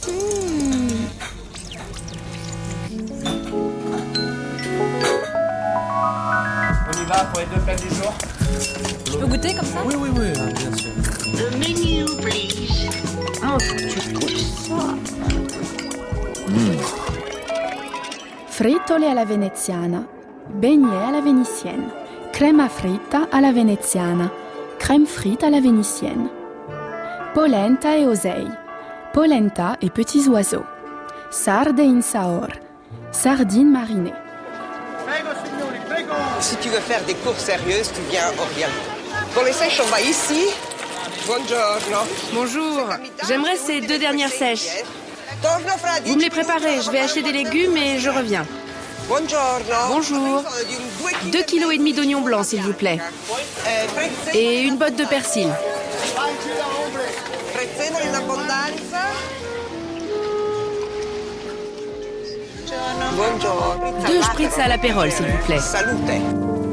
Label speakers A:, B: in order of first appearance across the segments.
A: On y va pour les 2 plats du jour.
B: Je peux goûter comme ça?
C: Oui, bien sûr.
D: The menu, please. Oh, tu trouves ça?
E: Frittole alla veneziana, beignet alla vénitienne, crema fritta alla veneziana, crème frite à la vénitienne. Polenta e osei, polenta et petits oiseaux. Sarde in saor, sardines marinées.
F: Si tu veux faire des courses sérieuses, tu viens à Oriel. Pour les sèches, on va ici. Buongiorno.
B: Bonjour, j'aimerais ces 2 dernières sèches. Vous me les préparez, je vais acheter des légumes et je reviens. Bonjour. 2,5 kg d'oignons blancs, s'il vous plaît. Et une botte de persil.
F: Buongiorno.
B: 2 spritz à l'apérole, s'il vous plaît.
F: Salute.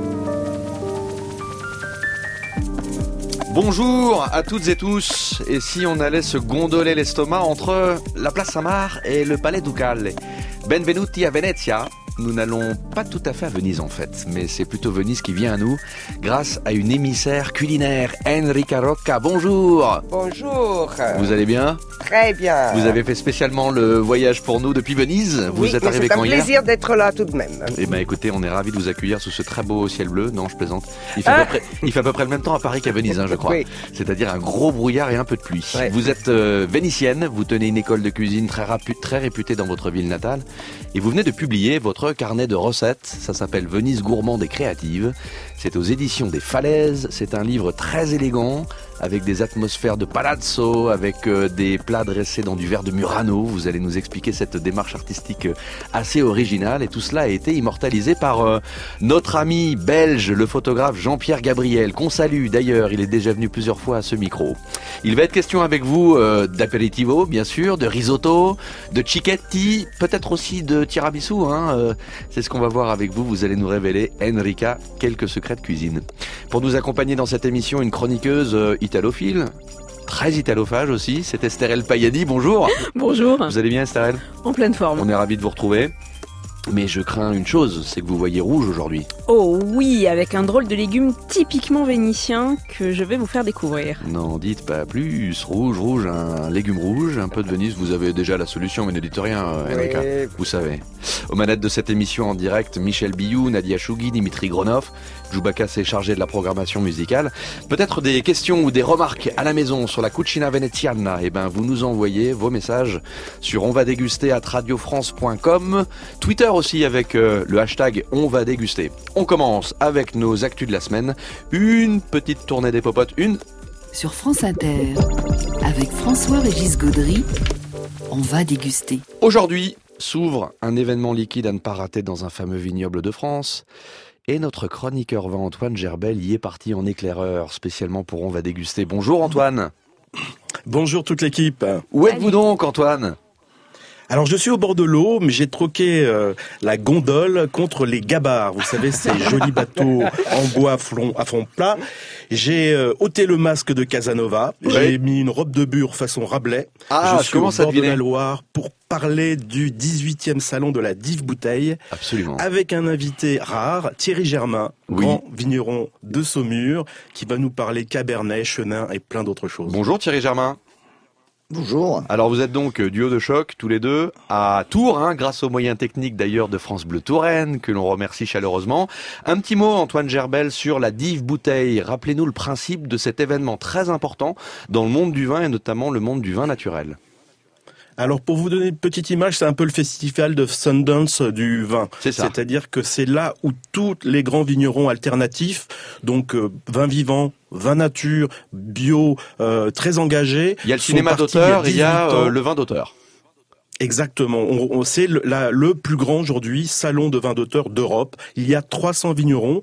G: Bonjour à toutes et tous. Et si on allait se gondoler l'estomac entre la place Saint-Marc et le Palais Ducale? Benvenuti a Venezia. Nous n'allons pas tout à fait à Venise en fait, mais c'est plutôt Venise qui vient à nous grâce à une émissaire culinaire, Enrica Rocca. Bonjour.
F: Bonjour.
G: Vous allez bien?
F: Très bien.
G: Vous avez fait spécialement le voyage pour nous depuis Venise. Vous êtes arrivé quand hier?
F: C'est un plaisir d'être là tout de même.
G: Eh ben écoutez, on est ravis de vous accueillir sous ce très beau ciel bleu. Non, je plaisante. Il fait à peu près le même temps à Paris qu'à Venise, je crois.
F: Oui.
G: C'est-à-dire un gros brouillard et un peu de pluie.
F: Ouais.
G: Vous êtes vénitienne, vous tenez une école de cuisine très réputée dans votre ville natale. Et vous venez de publier votre carnet de recettes. Ça s'appelle Venise gourmande et créative. C'est aux éditions des Falaises. C'est un livre très élégant, avec des atmosphères de palazzo, avec des plats dressés dans du verre de Murano. Vous allez nous expliquer cette démarche artistique assez originale. Et tout cela a été immortalisé par notre ami belge, le photographe Jean-Pierre Gabriel, qu'on salue d'ailleurs. Il est déjà venu plusieurs fois à ce micro. Il va être question avec vous d'aperitivo, bien sûr, de risotto, de cicchetti, peut-être aussi de tiramisu. C'est ce qu'on va voir avec vous. Vous allez nous révéler, Enrica, quelques secrets de cuisine. Pour nous accompagner dans cette émission, une chroniqueuse italophile, très italophage aussi, c'est Estherelle Payadi. Bonjour.
H: Bonjour.
G: Vous allez bien, Estherelle?
H: En pleine forme.
G: On est ravis de vous retrouver. Mais je crains une chose, c'est que vous voyez rouge aujourd'hui.
H: Oh oui, avec un drôle de légume typiquement vénitien que je vais vous faire découvrir.
G: N'en dites pas plus. Rouge, un légume rouge, un peu de Venise. Vous avez déjà la solution, mais ne dites rien, Enrica.
F: Oui.
G: Vous savez. Aux manettes de cette émission en direct, Michel Biou, Nadia Chougui, Dimitri Gronov. Joubaka s'est chargé de la programmation musicale. Peut-être des questions ou des remarques à la maison sur la cucina veneziana. Eh ben, vous nous envoyez vos messages sur onvadéguster@radiofrance.com. Twitter aussi avec le hashtag onvadéguster. On commence avec nos actus de la semaine. Une petite tournée des popotes.
I: Sur France Inter, avec François-Régis Gaudry, on va déguster.
G: Aujourd'hui s'ouvre un événement liquide à ne pas rater dans un fameux vignoble de France. Et notre chroniqueur vin Antoine Gerbel y est parti en éclaireur, spécialement pour On va déguster. Bonjour Antoine.
C: Bonjour toute l'équipe.
G: Où êtes-vous donc Antoine ?
C: Alors je suis au bord de l'eau, mais j'ai troqué la gondole contre les gabarres. Vous savez, ces jolis bateaux en bois à fond plat. J'ai ôté le masque de Casanova.
G: Ouais.
C: J'ai mis une robe de bure façon Rabelais.
G: Ah,
C: je suis
G: comment
C: au
G: ça
C: bord de
G: devinait
C: la Loire pour parler du 18e salon de la Dive Bouteille.
G: Absolument.
C: Avec un invité rare, Thierry Germain,
G: Oui.
C: grand vigneron de Saumur, qui va nous parler Cabernet, Chenin et plein d'autres choses.
G: Bonjour Thierry Germain.
J: Bonjour.
G: Alors vous êtes donc duo de choc tous les deux à Tours, grâce aux moyens techniques d'ailleurs de France Bleu Touraine, que l'on remercie chaleureusement. Un petit mot Antoine Gerbel sur la Dive Bouteille. Rappelez-nous le principe de cet événement très important dans le monde du vin et notamment le monde du vin naturel.
C: Alors pour vous donner une petite image, c'est un peu le festival de Sundance du vin.
G: C'est ça.
C: C'est-à-dire que c'est là où tous les grands vignerons alternatifs, donc vin vivant, vin nature, bio, très engagés.
G: Il y a le
C: sont
G: cinéma
C: partis
G: d'auteur,
C: il
G: il
C: y
G: y
C: a
G: a
C: 18 ans.
G: le vin d'auteur.
C: Exactement. C'est le plus grand aujourd'hui salon de vin d'auteur d'Europe. Il y a 300 vignerons.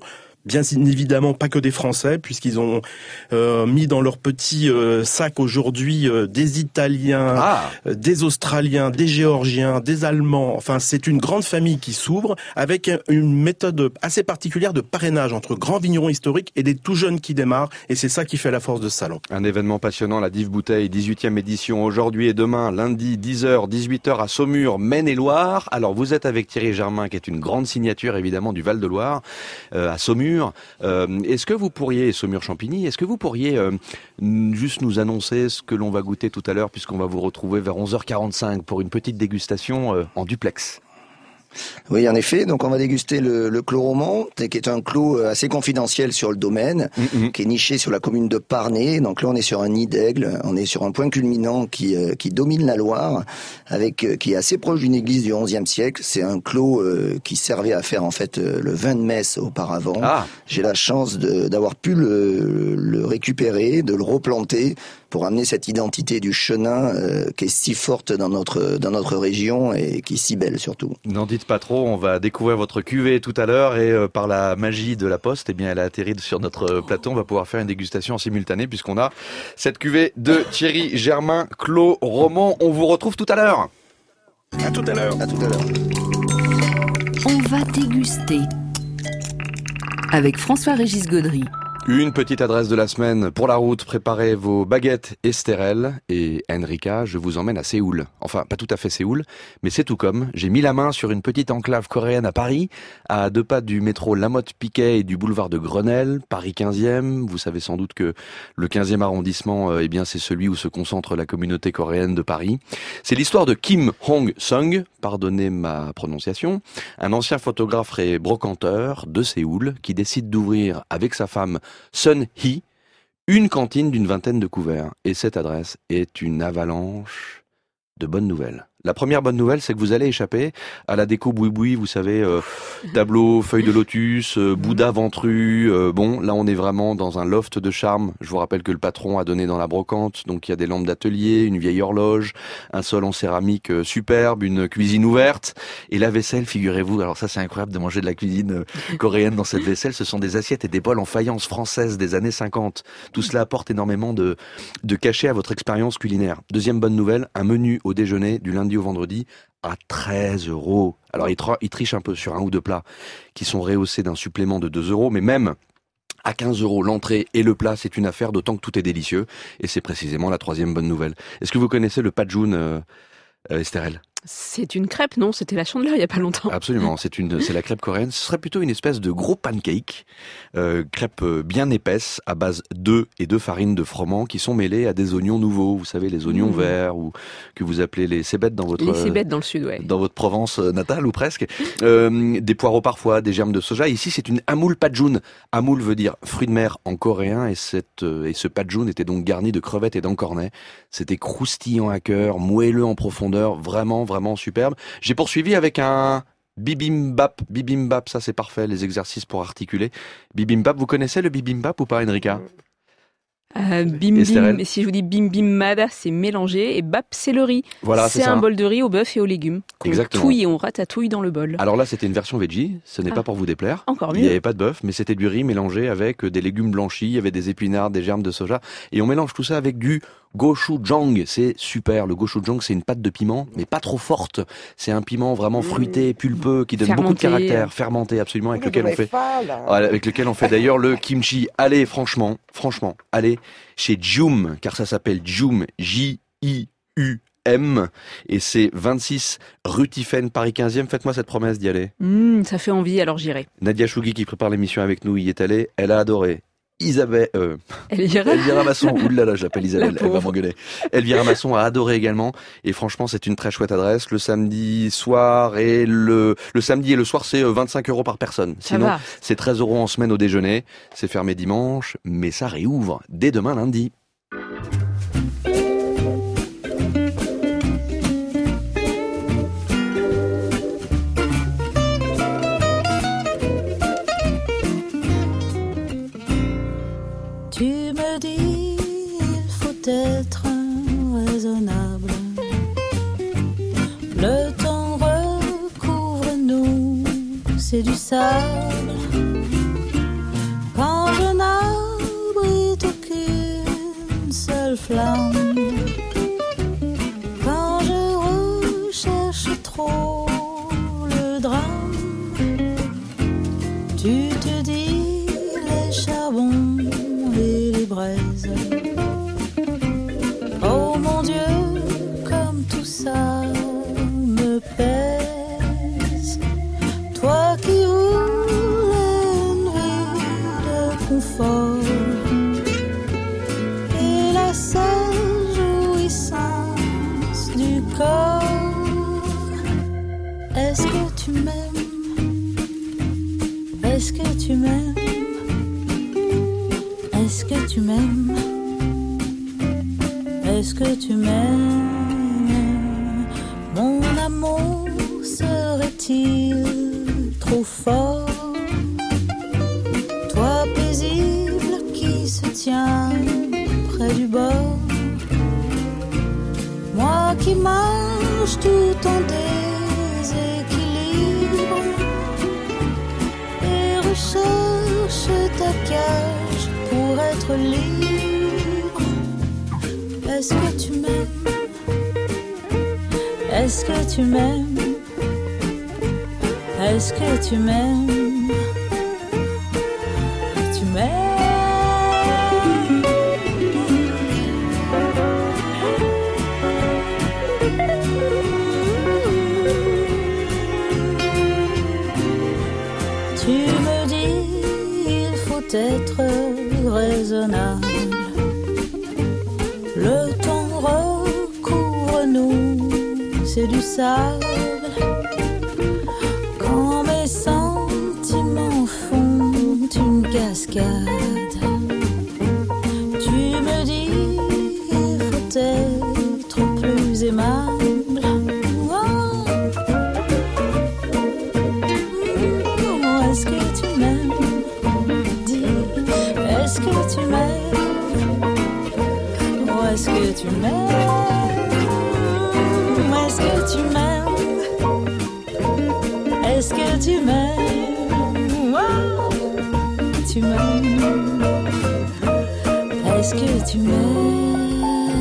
C: bien évidemment pas que des Français, puisqu'ils ont mis dans leur petit sac aujourd'hui des Italiens, des Australiens, des Géorgiens, des Allemands. Enfin, c'est une grande famille qui s'ouvre avec une méthode assez particulière de parrainage entre grands vignerons historiques et des tout jeunes qui démarrent. Et c'est ça qui fait la force de ce salon.
G: Un événement passionnant, la Dive Bouteille, 18e édition, aujourd'hui et demain, lundi, 10h, 18h à Saumur, Maine-et-Loire. Alors, vous êtes avec Thierry Germain, qui est une grande signature, évidemment, du Val-de-Loire, à Saumur. Est-ce que vous pourriez, Saumur-Champigny, est-ce que vous pourriez juste nous annoncer ce que l'on va goûter tout à l'heure, puisqu'on va vous retrouver vers 11h45 pour une petite dégustation en duplex?
J: Oui, en effet. Donc, on va déguster le Clos Roman, qui est un clos assez confidentiel sur le domaine, qui est niché sur la commune de Parnay. Donc là, on est sur un nid d'aigle. On est sur un point culminant qui domine la Loire, qui est assez proche d'une église du XIe siècle. C'est un clos qui servait à faire en fait le vin de Metz auparavant. J'ai la chance d'avoir pu le récupérer, de le replanter pour amener cette identité du chenin qui est si forte dans notre région et qui est si belle surtout.
G: N'en dites pas trop, on va découvrir votre cuvée tout à l'heure et par la magie de la poste, eh bien elle a atterri sur notre plateau. On va pouvoir faire une dégustation en simultané puisqu'on a cette cuvée de Thierry Germain, Clos Roman. On vous retrouve tout à l'heure.
C: À tout à l'heure.
J: À tout à l'heure.
I: On va déguster avec François-Régis Gaudry.
G: Une petite adresse de la semaine pour la route, préparez vos baguettes Estérel et Enrika, je vous emmène à Séoul. Enfin, pas tout à fait Séoul, mais c'est tout comme. J'ai mis la main sur une petite enclave coréenne à Paris, à 2 pas du métro Lamotte-Piquet et du boulevard de Grenelle, Paris 15e. Vous savez sans doute que le 15e arrondissement, eh bien, c'est celui où se concentre la communauté coréenne de Paris. C'est l'histoire de Kim Hong-sung, pardonnez ma prononciation, un ancien photographe et brocanteur de Séoul qui décide d'ouvrir avec sa femme Sun-hee, une cantine d'une 20aine de couverts. Et cette adresse est une avalanche de bonnes nouvelles. La première bonne nouvelle, c'est que vous allez échapper à la déco boui-boui, vous savez, tableau, feuille de lotus, Bouddha ventru. Bon, là, on est vraiment dans un loft de charme. Je vous rappelle que le patron a donné dans la brocante, donc il y a des lampes d'atelier, une vieille horloge, un sol en céramique superbe, une cuisine ouverte. Et la vaisselle, figurez-vous, alors ça, c'est incroyable de manger de la cuisine coréenne dans cette vaisselle. Ce sont des assiettes et des bols en faïence française des années 50. Tout cela apporte énormément de cachet à votre expérience culinaire. Deuxième bonne nouvelle, un menu au déjeuner du lundi au vendredi à 13 €. Alors il triche un peu sur un ou deux plats qui sont rehaussés d'un supplément de 2 €, mais même à 15 € l'entrée et le plat, c'est une affaire, d'autant que tout est délicieux. Et c'est précisément la troisième bonne nouvelle. Est-ce que vous connaissez le Pajun, Estérel?
H: C'est une crêpe, non? C'était la Chandeleur il y a pas longtemps.
G: Absolument, c'est la crêpe coréenne. Ce serait plutôt une espèce de gros pancake, crêpe bien épaisse à base d'œufs et de farine de froment qui sont mêlés à des oignons nouveaux. Vous savez, les oignons verts ou que vous appelez les cébettes dans votre
H: les cébettes dans le sud, ouais.
G: Dans votre Provence natale ou presque. Des poireaux parfois, des germes de soja. Ici, c'est une amoul pajun. Amoul veut dire fruit de mer en coréen et ce pajun était donc garni de crevettes et d'encornets. C'était croustillant à cœur, moelleux en profondeur, vraiment superbe. J'ai poursuivi avec un bibimbap. Bibimbap, ça c'est parfait, les exercices pour articuler. Bibimbap, vous connaissez le bibimbap ou pas, Enrika?
H: Bim bim, si je vous dis bim bim mada, c'est mélangé, et bap, c'est le riz.
G: Voilà,
H: c'est un bol de riz au bœuf et aux légumes.
G: Exactement.
H: Touille et on ratatouille dans le bol.
G: Alors là, c'était une version veggie, ce n'est pas pour vous déplaire.
H: Encore mieux.
G: Il n'y avait pas de bœuf, mais c'était du riz mélangé avec des légumes blanchis, il y avait des épinards, des germes de soja, et on mélange tout ça avec du gochujang. C'est super. Le gochujang, c'est une pâte de piment, mais pas trop forte. C'est un piment vraiment fruité, pulpeux, qui donne beaucoup de caractère, fermenté absolument, avec lequel on fait d'ailleurs le kimchi. Allez, franchement, allez chez Jum, car ça s'appelle Jum, J-I-U-M, et c'est 26 rue Tiphaine, Paris 15e. Faites-moi cette promesse d'y aller.
H: Ça fait envie, alors j'irai.
G: Nadia Chougui, qui prépare l'émission avec nous, y est allée. Elle a adoré. Elvira Masson, oulala, j'appelle Isabelle, elle va m'engueuler. Elvira Masson a adoré également, et franchement, c'est une très chouette adresse. Le samedi soir et le samedi et le soir, c'est 25 € par personne. Sinon, c'est 13 € en semaine au déjeuner. C'est fermé dimanche, mais ça réouvre dès demain lundi.
K: Être raisonnable. Le temps recouvre nous, c'est du sable. flamme. Quand je recherche trop le drame, tu te dis les charbons et les braises. Oh mon Dieu, comme tout ça me pèse. Toi qui voulais une vie de confort et la seule jouissance du corps. Est-ce que tu m'aimes? Est-ce que tu m'aimes? Est-ce que tu m'aimes? Est-ce que tu m'aimes? Mon amour serait-il trop fort? Toi paisible qui se tient près du bord, moi qui marche tout en déséquilibre et recherche ta cage pour être libre. Est-ce que tu m'aimes? Est-ce que tu m'aimes? Est-ce que tu m'aimes? Tu m'aimes? Tu me dis, il faut être raisonnable. Le temps recouvre nous, c'est du sable. Quand mes sentiments font une cascade, tu me dis, il faut être plus aimable. Oh. Est-ce que tu m'aimes? Dis, est-ce que tu m'aimes? Est-ce que tu m'aimes? Est-ce que tu m'aimes? Est-ce que tu m'aimes? Oh, tu m'aimes? Est-ce que tu m'aimes?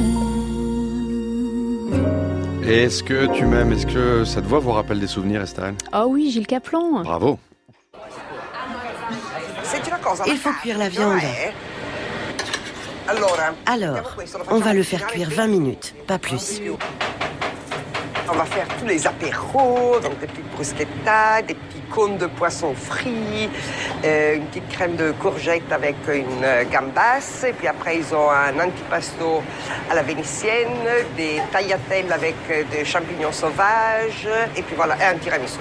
G: Est-ce que tu m'aimes? Est-ce que cette voix vous rappelle des souvenirs, Estelle?
H: Oh oui, Gilles Caplan.
G: Bravo.
L: Il faut cuire la viande. Alors, on va le faire cuire 20 minutes, pas plus.
F: On va faire tous les apéros, donc des petites bruschettas, des petits cônes de poisson frits, une petite crème de courgette avec une gambasse, et puis après ils ont un antipasto à la vénitienne, des tagliatelles avec des champignons sauvages, et puis voilà, et un tiramisu.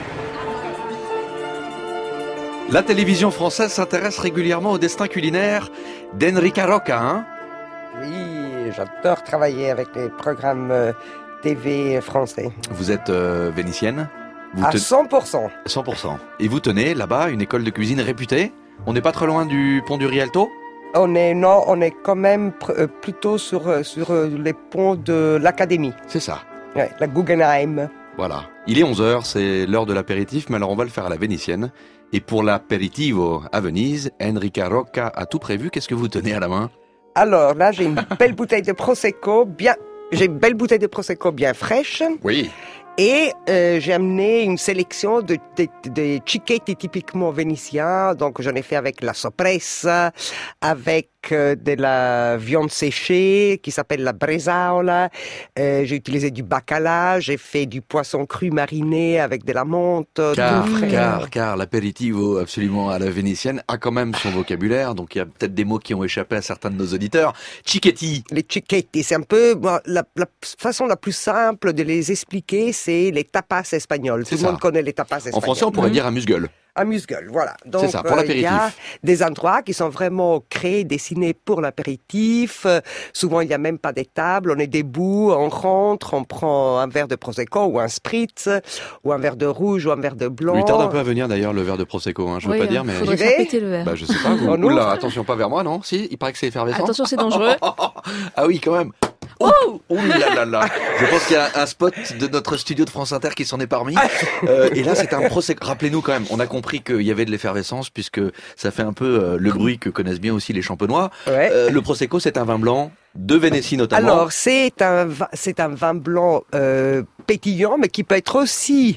G: La télévision française s'intéresse régulièrement au destin culinaire d'Enrica Rocca, hein?
F: Oui, j'adore travailler avec les programmes TV français.
G: Vous êtes vénitienne?
F: À 100%.
G: 100%. Et vous tenez là-bas une école de cuisine réputée? On n'est pas trop loin du pont du Rialto?
F: On est quand même plutôt sur les ponts de l'Académie.
G: C'est ça.
F: Ouais, la Guggenheim.
G: Voilà. Il est 11h, c'est l'heure de l'apéritif, mais alors on va le faire à la vénitienne. Et pour l'apéritivo à Venise, Enrica Rocca a tout prévu. Qu'est-ce que vous tenez à la main? Alors là, j'ai une belle bouteille de Prosecco bien fraîche. Oui.
F: Et j'ai amené une sélection de cicchetti typiquement vénitiens. Donc j'en ai fait avec la sorpresa, avec de la viande séchée qui s'appelle la bresaola. J'ai utilisé du bacala, j'ai fait du poisson cru mariné avec de la menthe.
G: Car l'apéritivo absolument à la vénitienne a quand même son vocabulaire. Donc il y a peut-être des mots qui ont échappé à certains de nos auditeurs. Cicchetti.
F: Les cicchetti, c'est un peu la façon la plus simple de les expliquer, c'est les tapas espagnols. Tout le monde connaît les tapas espagnols.
G: En français, on pourrait dire amuse-gueule.
F: Amuse-gueule, voilà. Donc,
G: c'est ça, pour l'apéritif.
F: Il y a des endroits qui sont vraiment créés, dessinés pour l'apéritif. Souvent, il n'y a même pas des tables. On est debout, on rentre, on prend un verre de Prosecco ou un Spritz, ou un verre de rouge ou un verre de blanc.
G: Il tarde un peu à venir d'ailleurs, le verre de Prosecco. Hein. Je veux pas dire, mais...
H: Faudrait faire péter le verre.
G: Bah, je sais pas. Vous... Oula, attention, pas vers moi, non? Si, il paraît que c'est effervescent.
H: Attention, c'est dangereux.
G: Ah oui, quand même. Oh là là là. Je pense qu'il y a un spot de notre studio de France Inter qui s'en est parmi. Et là, c'est un Prosecco. Rappelez-nous quand même, on a compris qu'il y avait de l'effervescence puisque ça fait un peu le bruit que connaissent bien aussi les champenois. Ouais. Le Prosecco, c'est un vin blanc De Vénétie notamment.
F: Alors, c'est un vin blanc pétillant, mais qui peut être aussi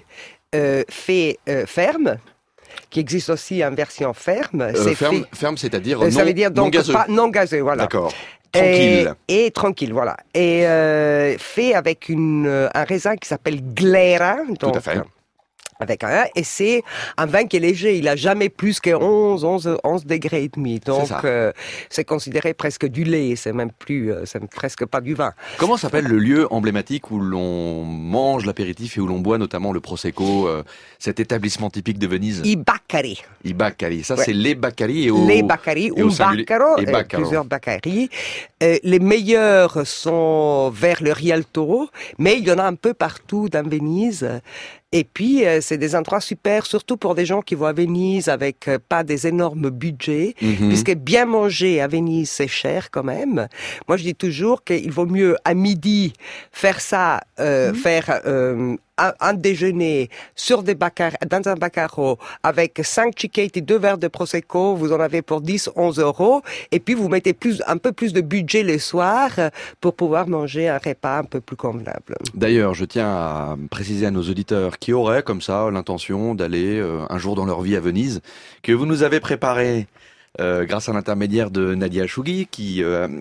F: fait ferme, qui existe aussi en version ferme.
G: Ferme, c'est-à-dire
F: ça veut dire donc
G: non gazeux.
F: Pas non gazeux, voilà.
G: D'accord. Tranquille.
F: Et tranquille, voilà. Et fait avec un raisin qui s'appelle Glera. Donc,
G: tout à fait.
F: Avec et c'est un vin qui est léger, il a jamais plus que 11 degrés et demi. Donc c'est considéré presque du lait, c'est presque pas du vin.
G: Comment s'appelle le lieu emblématique où l'on mange l'apéritif et où l'on boit notamment le prosecco, cet établissement typique de Venise?
F: I Baccari.
G: I Baccari, ça
F: ouais.
G: c'est les Baccari
F: les Baccari, un Baccaro et plusieurs Baccari. Les meilleurs sont vers le Rialto, mais il y en a un peu partout dans Venise. Et puis, c'est des endroits super, surtout pour des gens qui vont à Venise avec pas des énormes budgets, puisque bien manger à Venise, c'est cher quand même. Moi, je dis toujours qu'il vaut mieux à midi faire ça, faire un déjeuner dans un Baccaro avec 5 cicchetti et 2 verres de Prosecco, vous en avez pour 10-11 €, et puis vous mettez un peu plus de budget le soir pour pouvoir manger un repas un peu plus convenable.
G: D'ailleurs, je tiens à préciser à nos auditeurs qui auraient comme ça l'intention d'aller un jour dans leur vie à Venise, que vous nous avez préparé grâce à l'intermédiaire de Nadia Chougui, qui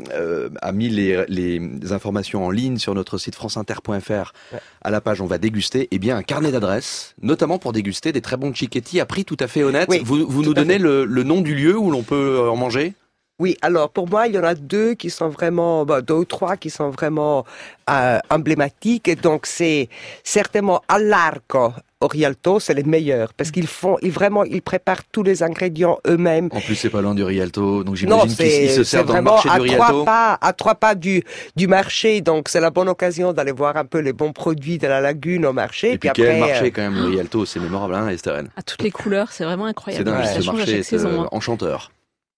G: a mis les informations en ligne sur notre site franceinter.fr à la page On va déguster, eh bien un carnet d'adresses, notamment pour déguster des très bons cicchetti à prix tout à fait honnête. Oui, vous nous donnez le nom du lieu où l'on peut en manger ?
F: Oui, alors pour moi, il y en a 2 qui sont vraiment, 2 ou 3 qui sont vraiment emblématiques. Et donc c'est certainement all'Arco au Rialto, c'est les meilleurs parce qu'ils préparent tous les ingrédients eux-mêmes.
G: En plus, c'est pas loin du Rialto, donc j'imagine qu'ils se servent dans le marché du Rialto.
F: À 3 pas du marché, donc c'est la bonne occasion d'aller voir un peu les bons produits de la lagune au marché.
G: Et puis quel marché quand même, le Rialto, c'est mémorable, hein, Estherène.
H: À toutes les couleurs, c'est vraiment incroyable.
G: C'est dingue, ce marché est enchanteur.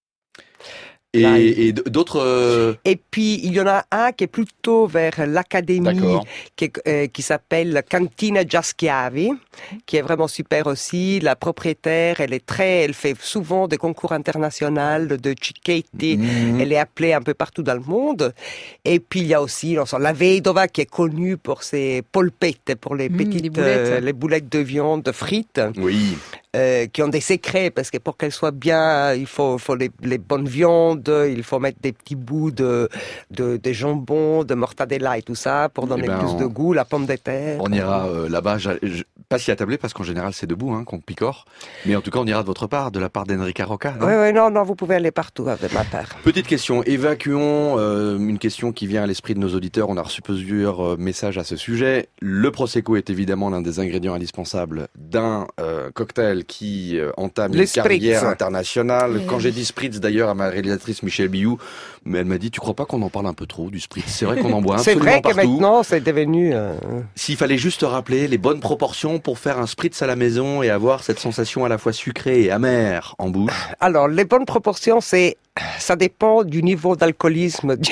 F: Et
G: d'autres...
F: Et puis, il y en a un qui est plutôt vers l'académie, qui s'appelle Cantina Giaschiavi, qui est vraiment super aussi. La propriétaire, elle fait souvent des concours internationaux de cicchetti. Elle est appelée un peu partout dans le monde. Et puis, il y a aussi la Vedova, qui est connue pour ses polpette, pour les petites les boulettes de viande frites.
G: Oui.
F: Qui ont des secrets, parce que pour qu'elles soient bien, il faut les bonnes viandes, il faut mettre des petits bouts de jambon, de mortadella et tout ça, pour donner plus de goût, la pomme de terre.
G: On ira là-bas, pas s'y attabler, parce qu'en général c'est debout qu'on picore, mais en tout cas on ira de votre part, de la part d'Enrica Rocca.
F: Oui, non, vous pouvez aller partout avec ma part.
G: Petite question, évacuons une question qui vient à l'esprit de nos auditeurs, on a reçu plusieurs messages à ce sujet. Le Prosecco est évidemment l'un des ingrédients indispensables d'un cocktail qui entame une carrière internationale. Quand j'ai dit spritz d'ailleurs à ma réalisatrice Michel Biou, mais elle m'a dit, tu crois pas qu'on en parle un peu trop du spritz? C'est vrai qu'on en boit absolument partout.
F: C'est vrai que maintenant c'est devenu...
G: S'il fallait juste rappeler les bonnes proportions pour faire un spritz à la maison et avoir cette sensation à la fois sucrée et amère en bouche.
F: Alors les bonnes proportions, ça dépend du niveau d'alcoolisme du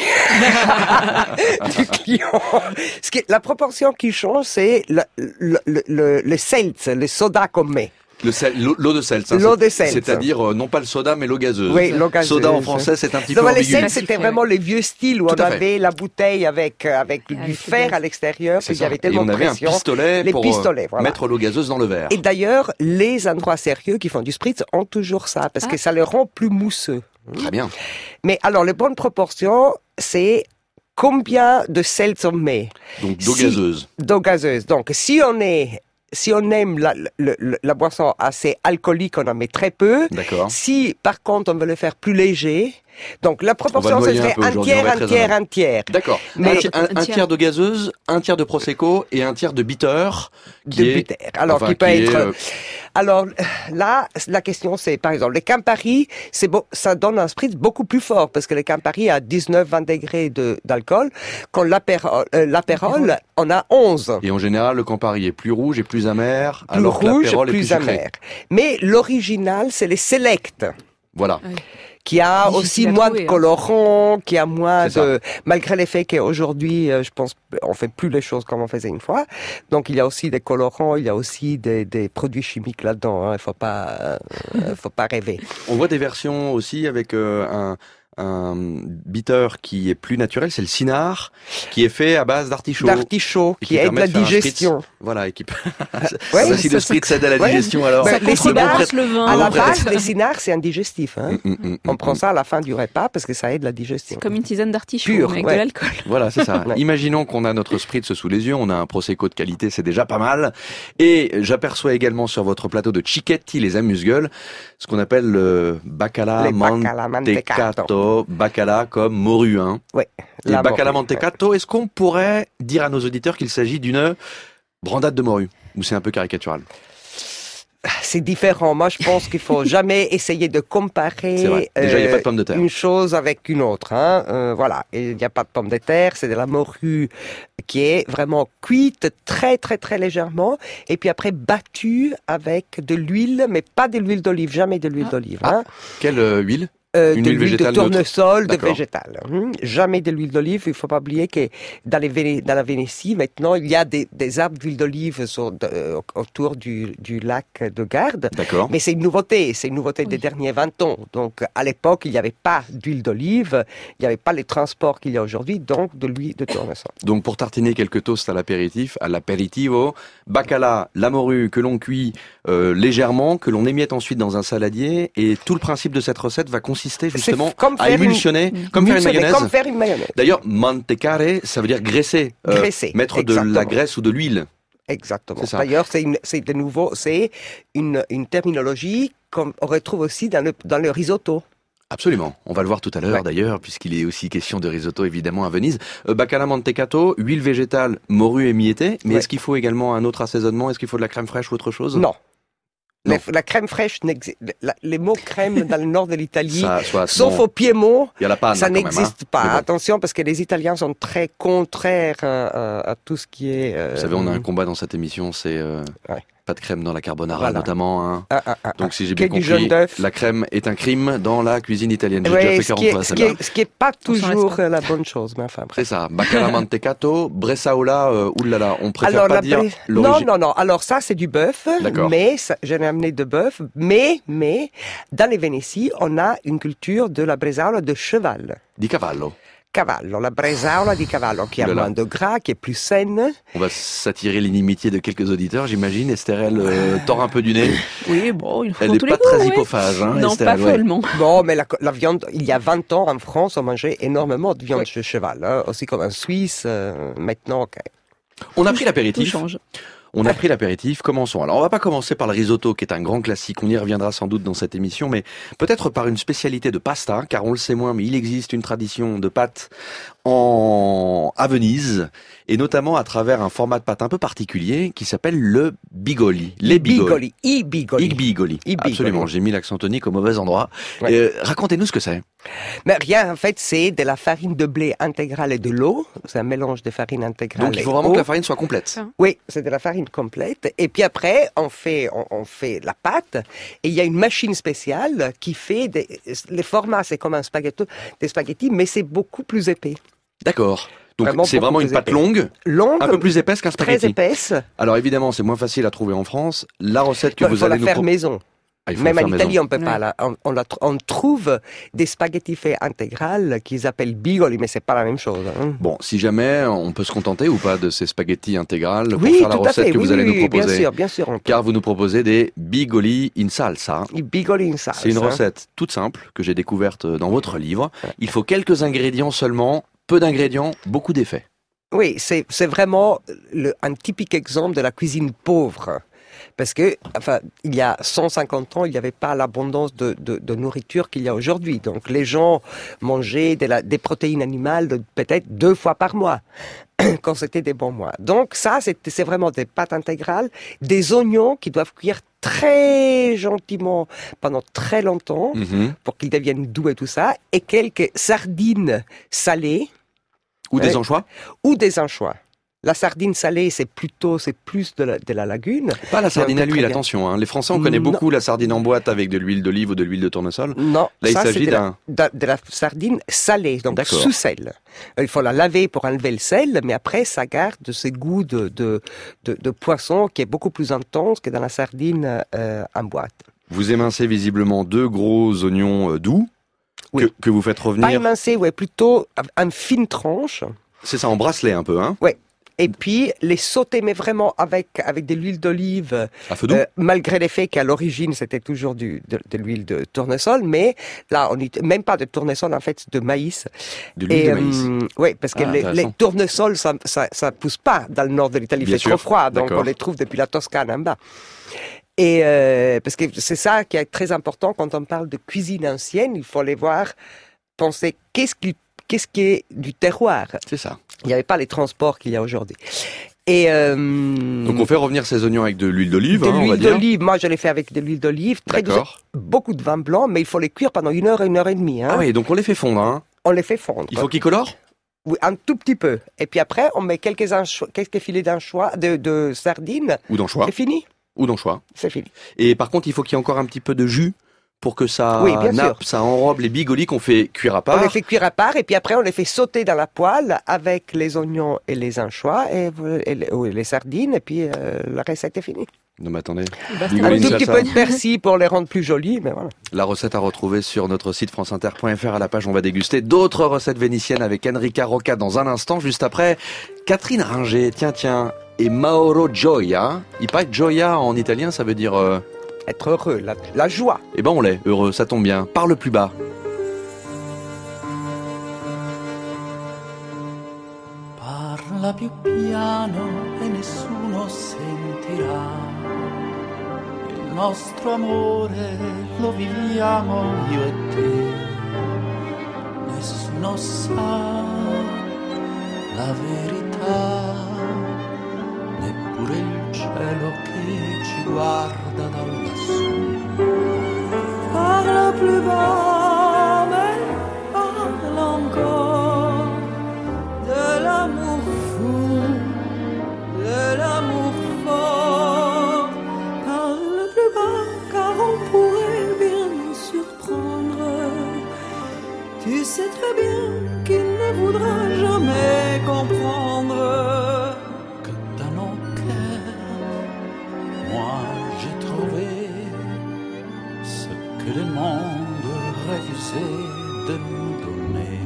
F: client. La proportion qui change, c'est le seltz, le soda qu'on met.
G: L'eau de seltz.
F: L'eau de seltz.
G: C'est-à-dire, non pas le soda, mais l'eau gazeuse.
F: Oui, l'eau gazeuse.
G: Soda en français, c'est un petit peu ambigu.
F: Les seltz, c'était vraiment les vieux styles où on avait la bouteille avec du fer à l'extérieur, puis il y avait tellement de pression.
G: Et on avait un pistolet pour
F: mettre
G: l'eau gazeuse dans le verre.
F: Et d'ailleurs, les endroits sérieux qui font du spritz ont toujours ça, parce que ça le rend plus mousseux.
G: Très bien.
F: Mais alors, les bonnes proportions, c'est combien de seltz on met.
G: Donc, d'eau gazeuse.
F: D'eau gazeuse. Donc, si on aime la boisson assez alcoolique, on en met très peu.
G: D'accord.
F: Si, par contre, on veut le faire plus léger, donc la proportion, ce serait un tiers.
G: D'accord. Mais un tiers de gazeuse, un tiers de Prosecco et un tiers de bitter.
F: Alors, qui peut être... Alors, là, la question, c'est, par exemple, le Campari, ça donne un spritz beaucoup plus fort, parce que le Campari a 19-20 degrés d'alcool. Quand l'apérol, on a 11.
G: Et en général, le Campari est plus rouge et plus amer,
F: alors que l'apérol est plus amer. Mais l'original, c'est les Select.
G: Voilà.
H: Oui.
F: Qui a aussi moins de colorants, qui a moins de... Malgré le fait qu'aujourd'hui, je pense, on fait plus les choses comme on faisait une fois. Donc, il y a aussi des colorants, il y a aussi des produits chimiques là-dedans. Il faut pas rêver.
G: On voit des versions aussi avec un bitter qui est plus naturel, c'est le cinard, qui est fait à base d'artichaut.
F: D'artichaut, qui aide la digestion.
G: Voilà, et qui peut...
F: Ouais,
G: si le spritz aide à la digestion, alors...
F: Les cinards,
H: le vin.
F: à la base, les cinards, c'est un digestif. Hein. On prend ça à la fin du repas parce que ça aide la digestion.
H: C'est comme une tisane d'artichaut,
F: Pure,
H: avec de l'alcool.
G: Voilà, c'est ça. Imaginons qu'on a notre spritz sous les yeux, on a un prosecco de qualité, c'est déjà pas mal. Et j'aperçois également sur votre plateau de Cicchetti, les amuse-gueules, ce qu'on appelle le bacala mantecato. Bacala comme morue, hein.
F: Ouais.
G: Et bacala mantecato, est-ce qu'on pourrait dire à nos auditeurs qu'il s'agit d'une brandade de morue? Ou c'est un peu caricatural?
F: C'est différent. Moi, je pense qu'il faut jamais essayer de comparer
G: déjà, il n'y a pas de pommes de terre.
F: Une chose avec une autre. Hein. Voilà, il n'y a pas de pommes de terre, c'est de la morue qui est vraiment cuite très très très légèrement et puis après battue avec de l'huile, mais pas de l'huile d'olive, jamais de l'huile d'olive. Hein.
G: Quelle huile?
F: De l'huile de tournesol, de végétal. Jamais de l'huile d'olive. Il ne faut pas oublier que dans la Vénétie, maintenant, il y a des arbres d'huile d'olive autour du lac de Garde.
G: D'accord.
F: Mais c'est une nouveauté. C'est une nouveauté des derniers 20 ans. Donc, à l'époque, il n'y avait pas d'huile d'olive. Il n'y avait pas les transports qu'il y a aujourd'hui. Donc, de l'huile de tournesol.
G: Donc, pour tartiner quelques toasts à l'apéritivo, bacala, la morue que l'on cuit légèrement, que l'on émiette ensuite dans un saladier. Et tout le principe de cette recette va consister justement à émulsionner, comme faire une mayonnaise. D'ailleurs, mantecare, ça veut dire graisser. Mettre
F: exactement.
G: De la graisse ou de l'huile.
F: Exactement. D'ailleurs, c'est de nouveau, c'est une terminologie qu'on retrouve aussi dans le risotto.
G: Absolument. On va le voir tout à l'heure d'ailleurs, puisqu'il est aussi question de risotto évidemment à Venise. Bacala mantecato, huile végétale, morue émiettée. Mais est-ce qu'il faut également un autre assaisonnement? Est-ce qu'il faut de la crème fraîche ou autre chose?
F: Non. La crème fraîche, les mots crème dans le nord de l'Italie, sauf au Piémont, ça n'existe pas. Bon. Attention, parce que les Italiens sont très contraires à tout ce qui est...
G: Vous savez, on a un combat dans cette émission, c'est pas de crème dans la carbonara notamment. Hein. Donc si j'ai bien compris, la crème est un crime dans la cuisine italienne. J'ai déjà fait 40 fois celle-là.
F: Ce qui est pas toujours la bonne chose, mais enfin.
G: C'est ça. Bacala mantecato, bressaola, oulala, on préfère pas dire l'origine.
F: Non. Alors ça, c'est du bœuf. Mais j'en ai amené de bœuf. Mais dans les Vénéties, on a une culture de la bresaola de cheval.
G: Di cavallo.
F: La bresaola di cavallo, qui a moins de gras, qui est plus saine.
G: On va s'attirer l'inimitié de quelques auditeurs, j'imagine. Esther, elle tord un peu du nez.
H: Oui, bon, il faut
G: elle n'est pas très hypophage, hein,
H: non,
G: Esther,
H: pas follement.
F: Bon, mais la viande, il y a 20 ans en France, on mangeait énormément de viande de cheval, hein, aussi comme en Suisse, maintenant.
G: On a pris l'apéritif.
H: Tout change.
G: On a pris l'apéritif, commençons. Alors on va pas commencer par le risotto qui est un grand classique, on y reviendra sans doute dans cette émission, mais peut-être par une spécialité de pasta, car on le sait moins, mais il existe une tradition de pâtes à Venise, et notamment à travers un format de pâte un peu particulier qui s'appelle le bigoli.
F: Les bigoli. I bigoli.
G: Absolument, j'ai mis l'accent tonique au mauvais endroit. Racontez-nous ce que c'est.
F: Mais rien, en fait, c'est de la farine de blé intégrale et de l'eau. C'est un mélange de farine intégrale.
G: Donc il faut vraiment que la farine soit complète.
F: Oui, c'est de la farine complète. Et puis après, on fait la pâte. Et il y a une machine spéciale qui fait les formats, c'est comme des spaghettis, mais c'est beaucoup plus épais.
G: D'accord. Donc c'est vraiment une pâte longue, un peu plus épaisse qu'un spaghetti.
F: Très épaisse.
G: Alors évidemment, c'est moins facile à trouver en France. La recette que vous allez nous proposer...
F: Il faut la faire maison. Même en Italie, on peut pas. On trouve des spaghettis faits intégrales qu'ils appellent bigoli, mais c'est pas la même chose. Hein.
G: Bon, si jamais on peut se contenter ou pas de ces spaghettis intégrales pour faire la recette que vous allez nous proposer.
F: Bien sûr.
G: Car vous nous proposez des bigoli in salsa.
F: Bigoli in salsa.
G: C'est une recette toute simple que j'ai découverte dans votre livre. Il faut quelques ingrédients seulement, peu d'ingrédients, beaucoup d'effets.
F: Oui, c'est vraiment un typique exemple de la cuisine pauvre. Parce que, il y a 150 ans, il n'y avait pas l'abondance de nourriture qu'il y a aujourd'hui. Donc, les gens mangeaient des protéines animales peut-être 2 fois par mois, quand c'était des bons mois. Donc, ça, c'est vraiment des pâtes intégrales, des oignons qui doivent cuire très gentiment pendant très longtemps, pour qu'ils deviennent doux et tout ça, et quelques sardines salées.
G: Ou des anchois.
F: Ou des anchois. La sardine salée, c'est plus de la lagune.
G: Pas la sardine à l'huile, attention. Hein. Les Français, on connaît beaucoup la sardine en boîte avec de l'huile d'olive ou de l'huile de tournesol.
F: Non,
G: là, il s'agit
F: de la sardine salée, donc sous sel. Il faut la laver pour enlever le sel, mais après, ça garde ce goût de poisson qui est beaucoup plus intense que dans la sardine en boîte.
G: Vous émincez visiblement 2 gros oignons doux. que vous faites revenir.
F: Pas émincé, plutôt en fine tranche.
G: C'est ça, en bracelet un peu, hein?
F: Oui. Et puis, les sauter, mais vraiment avec de l'huile d'olive.
G: À feu doux?
F: Malgré le fait qu'à l'origine, c'était toujours de l'huile de tournesol, mais là, même pas de tournesol, en fait, de maïs.
G: De l'huile de maïs.
F: Oui, parce que les tournesols, ça pousse pas dans le nord de l'Italie. Il fait trop froid, donc on les trouve depuis la Toscane en bas. Et parce que c'est ça qui est très important quand on parle de cuisine ancienne, il faut aller voir, penser qu'est-ce qui est du terroir.
G: C'est ça.
F: Il n'y avait pas les transports qu'il y a aujourd'hui. Et
G: donc on fait revenir ces oignons avec de l'huile d'olive,
F: on va dire. De l'huile d'olive, moi je les fais avec de l'huile d'olive, très douce, beaucoup de vin blanc, mais il faut les cuire pendant 1 heure et demie. Hein.
G: Ah oui, donc on les fait fondre. Hein.
F: On les fait fondre.
G: Il faut qu'ils colorent?
F: Oui, un tout petit peu. Et puis après, on met quelques filets d'anchois, de sardines.
G: Ou d'anchois.
F: C'est fini.
G: Ou d'anchois.
F: C'est fini.
G: Et par contre, il faut qu'il y ait encore un petit peu de jus pour que ça nappe, ça enrobe les bigolis qu'on fait cuire à part.
F: On les fait cuire à part et puis après on les fait sauter dans la poêle avec les oignons et les anchois et les sardines et puis la recette est finie.
G: Non mais attendez.
F: Un tout petit peu de persil pour les rendre plus jolis, mais voilà.
G: La recette à retrouver sur notre site franceinter.fr à la page on va déguster d'autres recettes vénitiennes avec Enrica Rocca dans un instant, juste après Catherine Ringer, tiens, et Mauro Gioia. Il paraît que Gioia en italien ça veut dire...
F: Être heureux, la joie.
G: Eh ben on l'est, heureux, ça tombe bien. Parle plus bas.
K: Parla più piano e nessuno sentirà. Il nostro amore lo viviamo io e te. Nessuno sa la verità, neppure il cielo che ci guarda da lassù. Parla plus bas, mais parle encore de l'amour fou, de l'amour fort. Parle plus bas, car on pourrait bien nous surprendre. Tu sais très bien qu'il ne voudra jamais comprendre que dans nos cœurs, moi j'ai trouvé ce que le monde refusait de nous donner.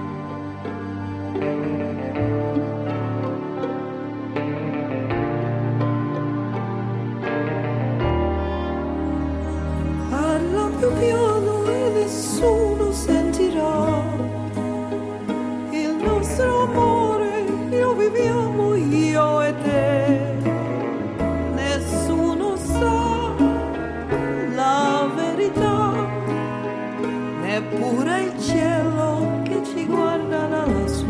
K: Parla più piano e nessuno sentirà. Il nostro amore lo viviamo io e te. Nessuno sa la verità, neppure il cielo che ci guarda da lassù.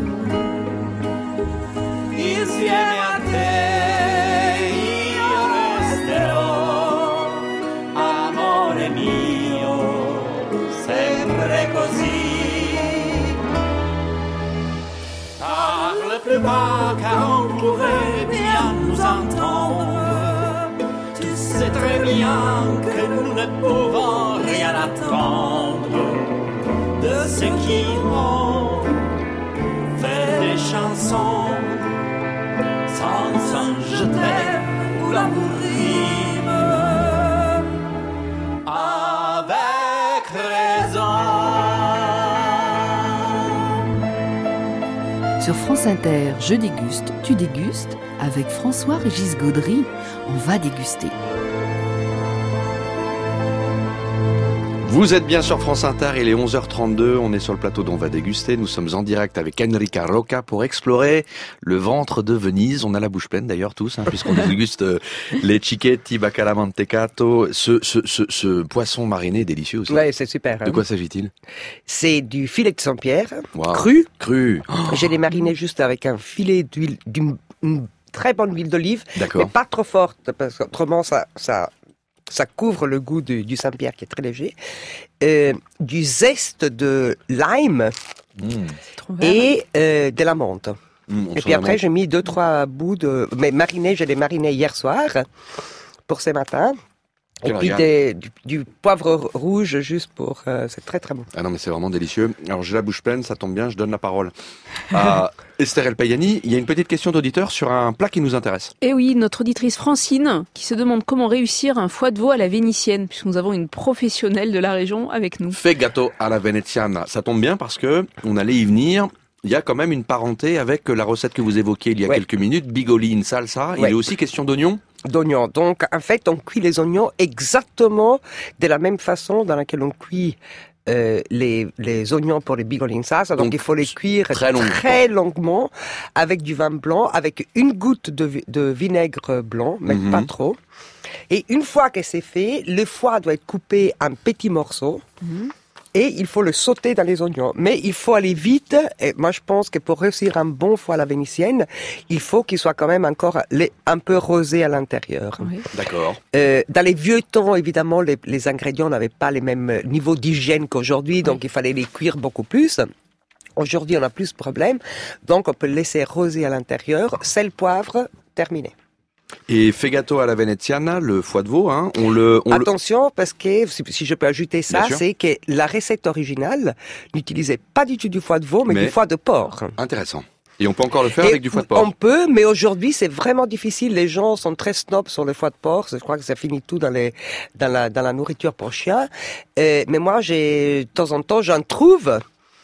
K: Insieme a te io resterò, amore mio, sempre così. Parle plus bas car on pourrait bien nous entendre. Tu sais très bien que nous ne pouvons rien attendre de ceux qui ont fait des chansons sans un je t'aime ou l'amour rime avec raison.
I: Sur France Inter, Je déguste, tu dégustes, avec François-Régis Gaudry, on va déguster.
G: Vous êtes bien sur France Inter, il est 11h32, on est sur le plateau d'On va déguster, nous sommes en direct avec Enrica Rocca pour explorer le ventre de Venise. On a la bouche pleine d'ailleurs tous, puisqu'on déguste les cicchetti, bacala mantecato, ce poisson mariné délicieux aussi.
F: Ouais, c'est super.
G: De quoi s'agit-il?
F: C'est du filet de Saint-Pierre,
G: wow.
F: Cru. Oh. Je l'ai mariné juste avec un filet d'huile, d'une très bonne huile d'olive, mais pas trop forte, parce qu'autrement ça couvre le goût du Saint-Pierre qui est très léger. Du zeste de lime et de la menthe. Et puis après, j'ai mis 2-3 bouts de... Mais je l'ai mariné hier soir pour ce matin. Et puis du poivre rouge juste pour... c'est très très bon.
G: Ah non mais c'est vraiment délicieux. Alors j'ai la bouche pleine, ça tombe bien, je donne la parole à Esther El Payani. Il y a une petite question d'auditeur sur un plat qui nous intéresse.
H: Et oui, notre auditrice Francine qui se demande comment réussir un foie de veau à la vénitienne, puisque nous avons une professionnelle de la région avec nous.
G: Fegato alla veneziana. Ça tombe bien parce que on allait y venir. Il y a quand même une parenté avec la recette que vous évoquiez il y a quelques minutes, bigoli in salsa. Il est aussi question d'oignons.
F: D'oignons. Donc, en fait, on cuit les oignons exactement de la même façon dans laquelle on cuit les oignons pour les bigoli in salsa. Donc il faut les cuire très longuement avec du vin blanc, avec une goutte de vinaigre blanc, mais pas trop. Et une fois que c'est fait, le foie doit être coupé en petits morceaux. Et il faut le sauter dans les oignons. Mais il faut aller vite. Et moi, je pense que pour réussir un bon foie à la vénitienne, il faut qu'il soit quand même encore un peu rosé à l'intérieur.
G: Oui. D'accord.
F: Dans les vieux temps, évidemment, les ingrédients n'avaient pas les mêmes niveaux d'hygiène qu'aujourd'hui. Donc, il fallait les cuire beaucoup plus. Aujourd'hui, on a plus de problèmes. Donc, on peut le laisser roser à l'intérieur. Sel, poivre, terminé.
G: Et fegato alla veneziana, le foie de veau, hein,
F: Attention, parce que, si je peux ajouter ça, c'est que la recette originale n'utilisait pas du tout du foie de veau, mais du foie de porc.
G: Intéressant. Et on peut encore le faire avec du foie de porc?
F: On peut, mais aujourd'hui, c'est vraiment difficile. Les gens sont très snobs sur le foie de porc. Je crois que ça finit tout dans la nourriture pour chiens. Mais moi, de temps en temps, j'en trouve.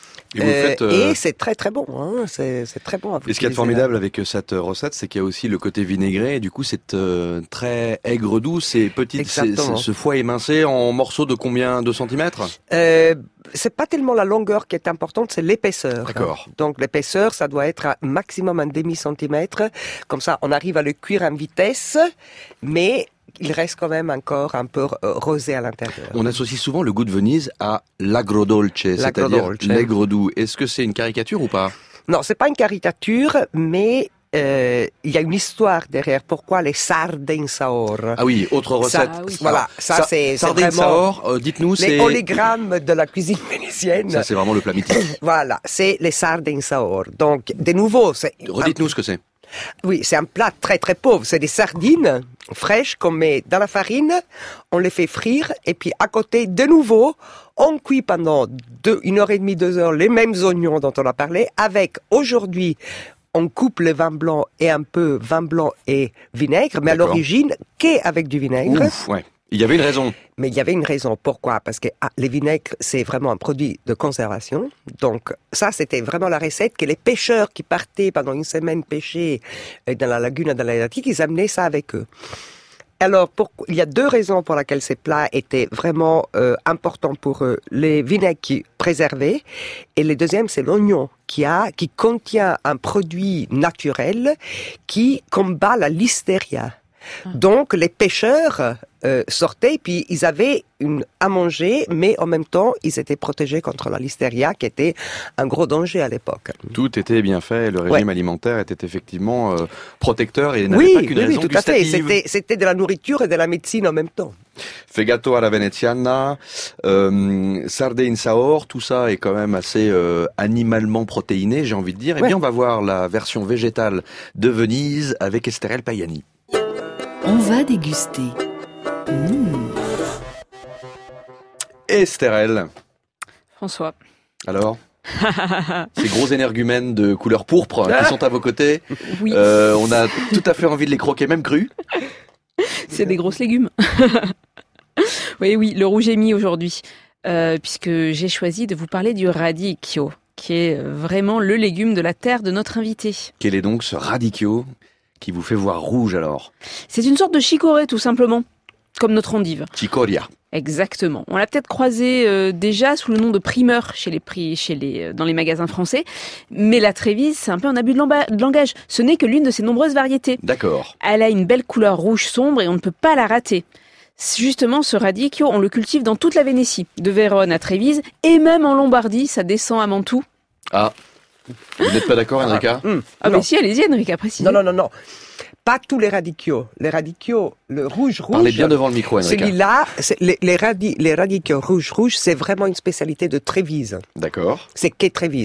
F: Et c'est très très bon, hein. C'est très bon.
G: Et ce qui est formidable avec cette recette, c'est qu'il y a aussi le côté vinaigré, et du coup c'est très aigre doux, c'est petit, ce foie émincé en morceaux de combien, 2 centimètres?
F: C'est pas tellement la longueur qui est importante, c'est l'épaisseur.
G: D'accord.
F: Donc l'épaisseur, ça doit être un maximum un demi-centimètre. Comme ça, on arrive à le cuire en vitesse, mais il reste quand même encore un peu rosé à l'intérieur.
G: On associe souvent le goût de Venise à l'agrodolce, c'est-à-dire l'aigre doux. Est-ce que c'est une caricature ou pas?
F: Non, c'est pas une caricature, mais il y a une histoire derrière. Pourquoi les sarde in saor?
G: Ah oui, autre recette.
F: Voilà, c'est
G: sarde in saor, dites-nous, c'est...
F: Les olégrammes de la cuisine vénitienne.
G: Ça, c'est vraiment le plat mythique.
F: Voilà, c'est les sarde in saor. Donc, de nouveau, c'est...
G: Redites-nous ce que c'est.
F: Oui, c'est un plat très très pauvre. C'est des sardines fraîches qu'on met dans la farine, on les fait frire, et puis à côté, de nouveau, on cuit pendant 1h30, 2 heures les mêmes oignons dont on a parlé, avec aujourd'hui... On coupe le vin blanc et un peu vin blanc et vinaigre, mais à l'origine, qu'avec du vinaigre.
G: Ouf, ouais. Il y avait une raison.
F: Mais il y avait une raison. Pourquoi? Parce que les vinaigres, c'est vraiment un produit de conservation. Donc ça, c'était vraiment la recette que les pêcheurs qui partaient pendant une semaine pêcher dans la lagune de l'Adriatique, ils amenaient ça avec eux. Alors, il y a 2 raisons pour lesquelles ces plats étaient vraiment importants pour eux. Les vinaigres qui préservaient, et le deuxième, c'est l'oignon qui contient un produit naturel qui combat la listeria. Donc, les pêcheurs sortaient, puis ils avaient à manger, mais en même temps, ils étaient protégés contre la listeria, qui était un gros danger à l'époque.
G: Tout était bien fait, le régime alimentaire était effectivement protecteur et n'avait pas qu'une raison
F: tout
G: gustative.
F: à fait. C'était de la nourriture et de la médecine en même temps.
G: Fegato alla veneziana, sarde in saor, tout ça est quand même assez animalement protéiné, j'ai envie de dire. Eh bien, on va voir la version végétale de Venise avec Esther El Payani.
I: On va déguster.
G: Esther.
H: François.
G: Alors ces gros énergumènes de couleur pourpre qui sont à vos côtés.
H: Oui.
G: On a tout à fait envie de les croquer, même crus.
H: C'est des grosses légumes. Oui, le rouge est mis aujourd'hui, puisque j'ai choisi de vous parler du radicchio, qui est vraiment le légume de la terre de notre invité. Quel
G: est donc ce radicchio qui vous fait voir rouge alors?
H: C'est une sorte de chicorée tout simplement, comme notre endive.
G: Chicoria.
H: Exactement. On l'a peut-être croisé déjà sous le nom de primeur dans les magasins français, mais la Trévise, c'est un peu un abus de langage. Ce n'est que l'une de ses nombreuses variétés.
G: D'accord.
H: Elle a une belle couleur rouge sombre et on ne peut pas la rater. Justement, ce radicchio, on le cultive dans toute la Vénétie, de Vérone à Trévise, et même en Lombardie, ça descend à Mantoue.
G: Ah, vous n'êtes pas d'accord, Enrica?
H: Mais si, allez-y, Enrica, précisez.
F: Non. Pas tous les radicchios. Les radicchios, le rouge.
G: Parlez bien devant le micro, Enrica.
F: Celui-là, les radicchios rouge, c'est vraiment une spécialité de Trévise.
G: D'accord.
F: C'est qu'est Trévise.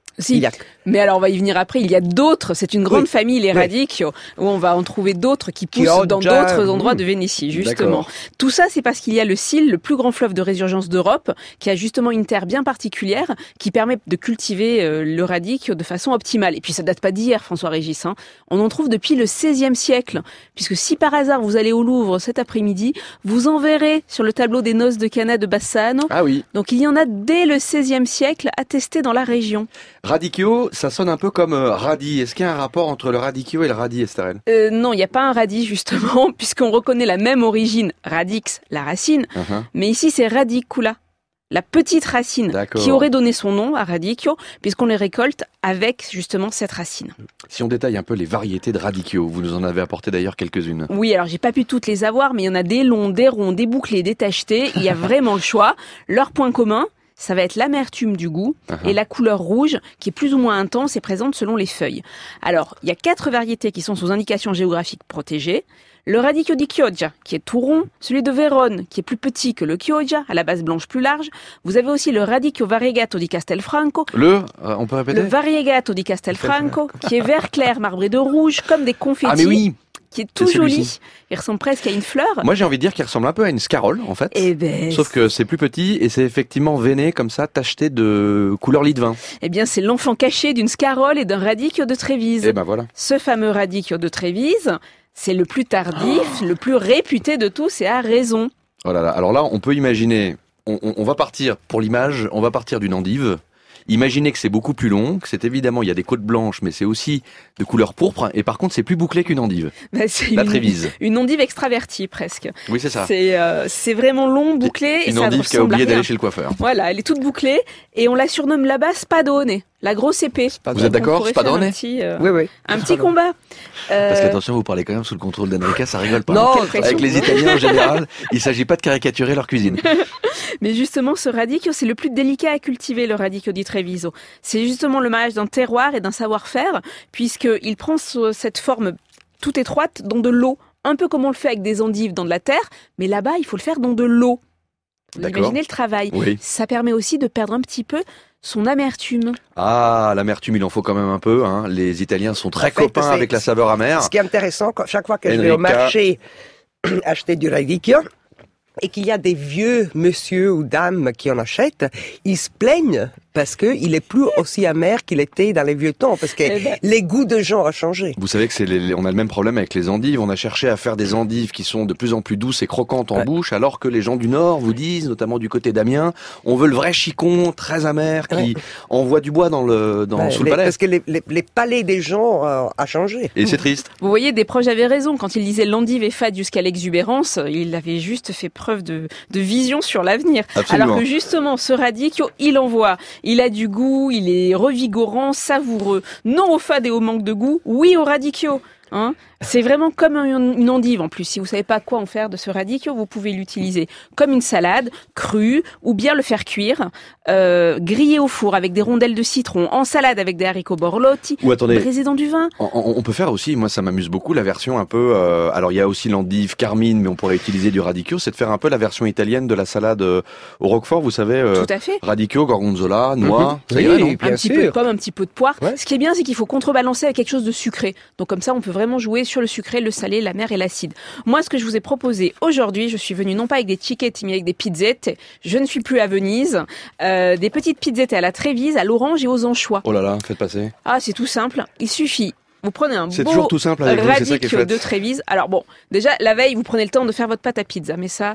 H: Si, mais alors on va y venir après. Il y a d'autres, c'est une grande famille, les radicchio, où on va en trouver d'autres qui poussent dans d'autres endroits de Vénétie, justement. Tout ça, c'est parce qu'il y a le Sil, le plus grand fleuve de résurgence d'Europe, qui a justement une terre bien particulière, qui permet de cultiver le radicchio de façon optimale. Et puis ça date pas d'hier, François-Régis. On en trouve depuis le XVIe siècle, puisque si par hasard vous allez au Louvre cet après-midi, vous en verrez sur le tableau des noces de Cana de Bassano.
G: Ah oui.
H: Donc il y en a dès le XVIe siècle attestés dans la région.
G: Radicchio, ça sonne un peu comme radis. Est-ce qu'il y a un rapport entre le radicchio et le radis, Estherelle ?
H: Non, il n'y a pas un radis, justement, puisqu'on reconnaît la même origine, radix, la racine, mais ici c'est radicula, la petite racine, qui aurait donné son nom à radicchio, puisqu'on les récolte avec justement cette racine.
G: Si on détaille un peu les variétés de radicchio, vous nous en avez apporté d'ailleurs quelques-unes.
H: Oui, alors j'ai pas pu toutes les avoir, mais il y en a des longs, des ronds, des bouclés, des tachetés, il y a vraiment le choix. Leur point commun, ça va être l'amertume du goût et la couleur rouge qui est plus ou moins intense et présente selon les feuilles. Alors, il y a 4 variétés qui sont sous indication géographique protégée. Le radicchio di Chioggia, qui est tout rond, celui de Vérone, qui est plus petit que le Chioggia, à la base blanche plus large. Vous avez aussi le radicchio variegato di Castelfranco.
G: On peut répéter ?
H: Le variegato di Castelfranco, qui est vert clair marbré de rouge, comme des confettis.
G: Ah mais oui,
H: qui est tout joli. Il ressemble presque à une fleur.
G: Moi, j'ai envie de dire qu'il ressemble un peu à une scarole, en fait. Sauf que c'est plus petit et c'est effectivement veiné comme ça, tacheté de couleur lit de vin.
H: Eh bien, c'est l'enfant caché d'une scarole et d'un radicchio de Trévise.
G: Et ben voilà.
H: Ce fameux radicchio de Trévise, c'est le plus tardif, le plus réputé de tous et à raison.
G: Oh là là. Alors là, on peut imaginer, on va partir, pour l'image, on va partir d'une endive. Imaginez que c'est beaucoup plus long, que c'est évidemment, il y a des côtes blanches, mais c'est aussi de couleur pourpre, et par contre, c'est plus bouclé qu'une endive.
H: C'est
G: la Trévise.
H: Une endive extravertie, presque.
G: Oui, c'est ça.
H: C'est vraiment long, bouclé, et
G: une
H: ça
G: endive qui a oublié d'aller chez le coiffeur.
H: Voilà, elle est toute bouclée, et on la surnomme là-bas Spadone, la grosse épée.
G: Vous êtes d'accord, Spadone ?
H: Oui. Un petit combat.
G: Parce qu'attention, vous parlez quand même sous le contrôle d'Enrica, ça rigole pas.
H: Non,
G: avec les Italiens en général, il s'agit pas de caricaturer leur cuisine.
H: Mais justement, ce radicchio, c'est le plus délicat à cultiver, le radicchio di Treviso. C'est justement le mariage d'un terroir et d'un savoir-faire, puisqu'il prend cette forme toute étroite dans de l'eau, un peu comme on le fait avec des endives dans de la terre, mais là-bas, il faut le faire dans de l'eau. Vous imaginez le travail.
G: Oui.
H: Ça permet aussi de perdre un petit peu son amertume.
G: Ah, l'amertume, il en faut quand même un peu. Les Italiens sont très copains avec la saveur amère.
F: Ce qui est intéressant, chaque fois que je vais au marché acheter du radicchio, et qu'il y a des vieux monsieur ou dames qui en achètent, ils se plaignent parce qu'il est plus aussi amer qu'il était dans les vieux temps, parce que les goûts de gens ont changé.
G: Vous savez que on a le même problème avec les endives. On a cherché à faire des endives qui sont de plus en plus douces et croquantes en bouche, alors que les gens du Nord vous disent, notamment du côté d'Amiens, on veut le vrai chicon, très amer, qui envoie du bois sous le palais.
F: Parce que les palais des gens a changé.
G: Et c'est triste.
H: Vous voyez, des proches avaient raison. Quand il disait l'endive est fade jusqu'à l'exubérance, il avait juste fait preuve de vision sur l'avenir.
G: Absolument.
H: Alors que justement, ce radicchio, il envoie. Il a du goût, il est revigorant, savoureux. Non au fade et au manque de goût, oui au radicchio. C'est vraiment comme une endive en plus. Si vous savez pas quoi en faire de ce radicchio, vous pouvez l'utiliser comme une salade, crue, ou bien le faire cuire, grillé au four avec des rondelles de citron, en salade avec des haricots borlotti, braisé dans du vin.
G: On peut faire aussi, moi ça m'amuse beaucoup, la version un peu... alors il y a aussi l'endive carmine, mais on pourrait utiliser du radicchio, c'est de faire un peu la version italienne de la salade au roquefort, vous savez.
H: Tout à fait.
G: Radicchio, gorgonzola, noix, ça
H: irait,
G: non ?
H: Un petit peu de pomme, un petit peu de poire. Ouais. Ce qui est bien, c'est qu'il faut contrebalancer avec quelque chose de sucré. Donc comme ça, on peut vraiment jouer sur le sucré, le salé, l'amer et l'acide. Moi, ce que je vous ai proposé aujourd'hui, je suis venue non pas avec des cicchetti, mais avec des pizzette. Je ne suis plus à Venise. Des petites pizzette à la Trévise, à l'orange et aux anchois.
G: Oh là là, faites passer.
H: Ah, c'est tout simple. Il suffit. Vous prenez un
G: c'est
H: beau
G: toujours tout simple avec vous, c'est ça qui est fait.
H: de Trévise. Alors bon, déjà, la veille, vous prenez le temps de faire votre pâte à pizza. Mais ça,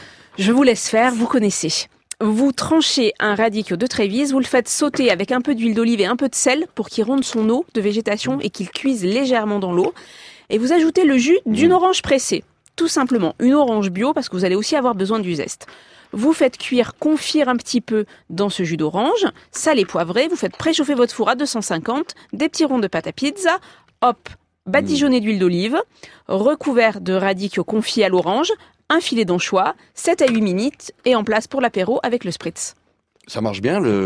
H: je vous laisse faire, vous connaissez. Vous tranchez un radicchio de Trévise, vous le faites sauter avec un peu d'huile d'olive et un peu de sel pour qu'il ronde son eau de végétation et qu'il cuise légèrement dans l'eau. Et vous ajoutez le jus d'une orange pressée. Tout simplement, une orange bio parce que vous allez aussi avoir besoin du zeste. Vous faites confire un petit peu dans ce jus d'orange, salé, poivré, vous faites préchauffer votre four à 250, des petits ronds de pâte à pizza, hop, badigeonné d'huile d'olive, recouvert de radicchio confit à l'orange, un filet d'anchois, 7 à 8 minutes et en place pour l'apéro avec le spritz.
G: Ça marche bien,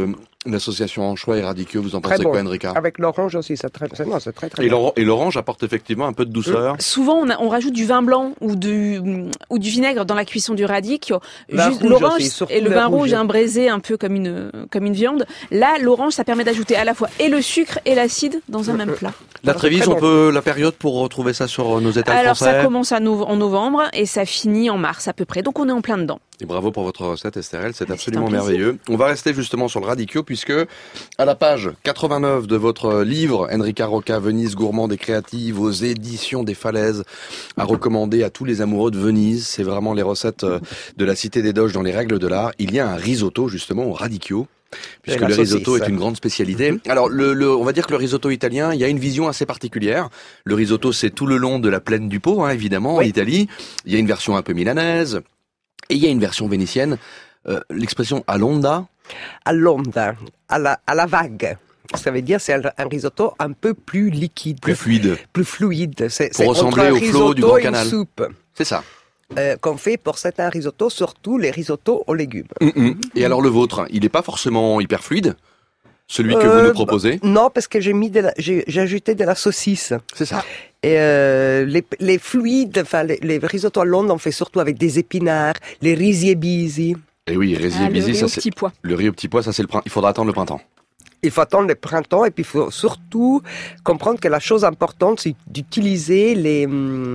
G: L'association Anchois et Radicchio, vous en
F: Très
G: pensez
F: bon.
G: quoi, Enrica?
F: Avec l'orange aussi, c'est très bien.
G: Et l'orange apporte effectivement un peu de douceur.
H: Souvent, on rajoute du vin blanc ou du vinaigre dans la cuisson du radicchio. Juste l'orange et le vin rouge, braisé un peu comme une viande. Là, l'orange, ça permet d'ajouter à la fois et le sucre et l'acide dans un même plat.
G: La Trévise, on peut la période pour retrouver ça sur nos étals
H: Alors,
G: français.
H: ça commence en novembre et ça finit en mars à peu près. Donc, on est en plein dedans.
G: Et bravo pour votre recette, Estherelle, c'est absolument merveilleux. On va rester justement sur le radicchio puisque à la page 89 de votre livre Enrica Rocca, Venise gourmande et créative aux éditions des Falaises, à recommander à tous les amoureux de Venise, c'est vraiment les recettes de la Cité des Doges dans les règles de l'art. Il y a un risotto justement au radicchio. Puisque le risotto est une grande spécialité. Alors, on va dire que le risotto italien, il y a une vision assez particulière. Le risotto, c'est tout le long de la plaine du Pô, évidemment, en Italie. Il y a une version un peu milanaise. Et il y a une version vénitienne, l'expression à l'onda.
F: À l'onda, à la vague. Ça veut dire c'est un risotto un peu plus liquide.
G: Plus fluide.
F: Plus fluide.
G: Pour ressembler au flot du Grand Canal.
F: Soupe.
G: C'est ça.
F: Qu'on fait pour certains risottos, surtout les risottos aux légumes.
G: Et alors le vôtre, il n'est pas forcément hyper fluide, celui que vous nous proposez?
F: Non, parce que j'ai ajouté de la saucisse.
G: C'est ça.
F: Et les fluides, enfin les risottos à l'onde, on fait surtout avec des épinards, les risiebisi.
G: Et oui, risiebisi,
H: ça c'est
G: le riz au petit pois, ça c'est le printemps. Il faudra attendre le printemps.
F: Il faut attendre le printemps et puis il faut surtout comprendre que la chose importante, c'est d'utiliser les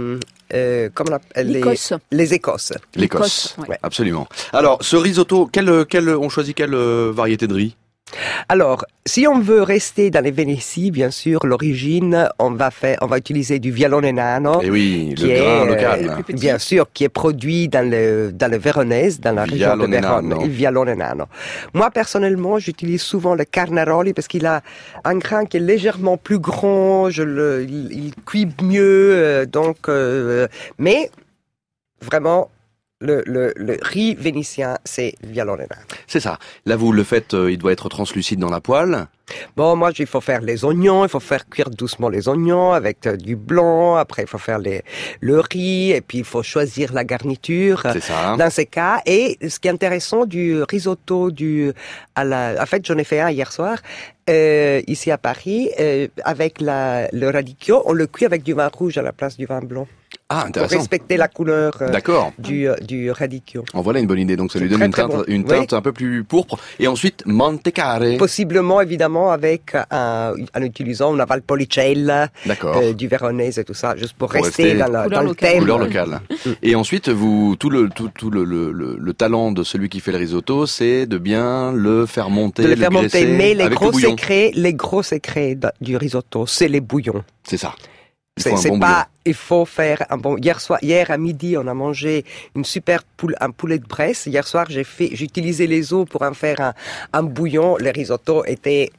H: L'Écosse.
F: Les écosses.
G: L'Écosse,
H: ouais.
G: Absolument. Alors, ce risotto, on choisit quelle variété de riz?
F: Alors, si on veut rester dans les Vénéties, bien sûr, l'origine, on va utiliser du vialone nano.
G: Et oui, le grain local.
F: Bien sûr, qui est produit dans le Véronèse, dans la région de Vérone. Il vialone nano. Moi, personnellement, j'utilise souvent le Carnaroli parce qu'il a un grain qui est légèrement plus grand, il cuit mieux, mais vraiment, le riz vénitien, c'est vialone nano.
G: C'est ça. Là, vous le faites, il doit être translucide dans la poêle.
F: Bon, moi, il faut faire les oignons, il faut faire cuire doucement les oignons avec du blanc. Après, il faut faire le riz et puis il faut choisir la garniture.
G: C'est ça.
F: Dans ces cas. Et ce qui est intéressant du risotto en fait, j'en ai fait un hier soir, ici à Paris, avec le radicchio, on le cuit avec du vin rouge à la place du vin blanc.
G: Ah, intéressant.
F: Pour respecter la couleur
G: du
F: radicchio.
G: En voilà une bonne idée. Donc, ça lui donne une teinte un peu plus pourpre. Et ensuite, mantecare.
F: Possiblement, évidemment, en utilisant una Valpolicella, du Véronèse et tout ça, juste pour rester dans le thème.
G: Couleur locale. Et ensuite, tout le talent de celui qui fait le risotto, c'est de bien le faire monter,
F: de le faire monter. Mais les
G: gros
F: secrets du risotto, c'est les bouillons.
G: C'est ça.
F: Il faut faire un bon. Hier à midi, on a mangé un poulet de Bresse. Hier soir, j'ai utilisé les os pour en faire un bouillon. Le risotto était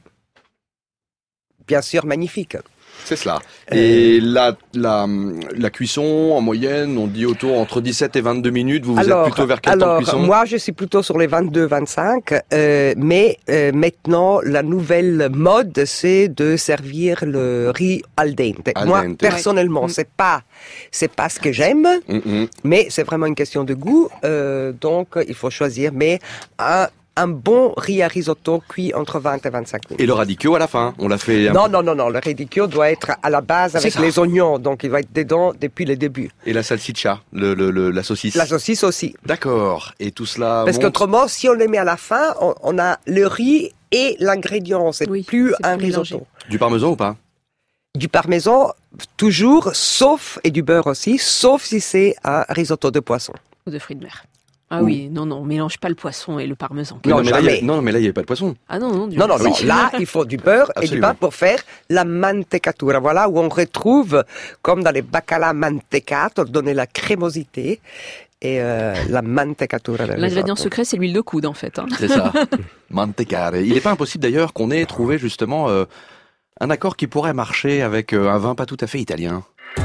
F: bien sûr magnifique.
G: C'est cela. Et la cuisson, en moyenne, on dit entre 17 et 22 minutes. Vous êtes plutôt vers quel temps de cuisson?
F: Moi, je suis plutôt sur les 22-25. Mais maintenant, la nouvelle mode, c'est de servir le riz al dente. Moi, personnellement, c'est pas ce que j'aime, mais c'est vraiment une question de goût. Donc, il faut choisir. Mais un bon riz à risotto cuit entre 20 et 25 minutes.
G: Et le radicchio à la fin, on l'a fait...
F: Non, le radicchio doit être à la base avec les oignons, donc il va être dedans depuis le début.
G: Et la salsiccia, la saucisse?
F: La saucisse aussi.
G: D'accord, et tout cela
F: parce qu'autrement, si on les met à la fin, on a le riz et l'ingrédient, c'est plus un risotto.
G: Du parmesan ou pas?
F: Du parmesan, toujours, et du beurre aussi, sauf si c'est un risotto de poisson.
H: Ou de fruits de mer. Ah oui, non, on mélange pas le poisson et le parmesan.
G: Non, mais là, il n'y avait pas de poisson.
H: Ah non.
F: Non, là, il faut du beurre et du pain pour faire la mantecatura. Voilà où on retrouve, comme dans les bacala mantecato, donner la crémosité et la mantecatura.
H: L'ingrédient secret, c'est l'huile de coude, en fait.
G: C'est ça. Mantecare. Il n'est pas impossible, d'ailleurs, qu'on ait trouvé, justement, un accord qui pourrait marcher avec un vin pas tout à fait italien.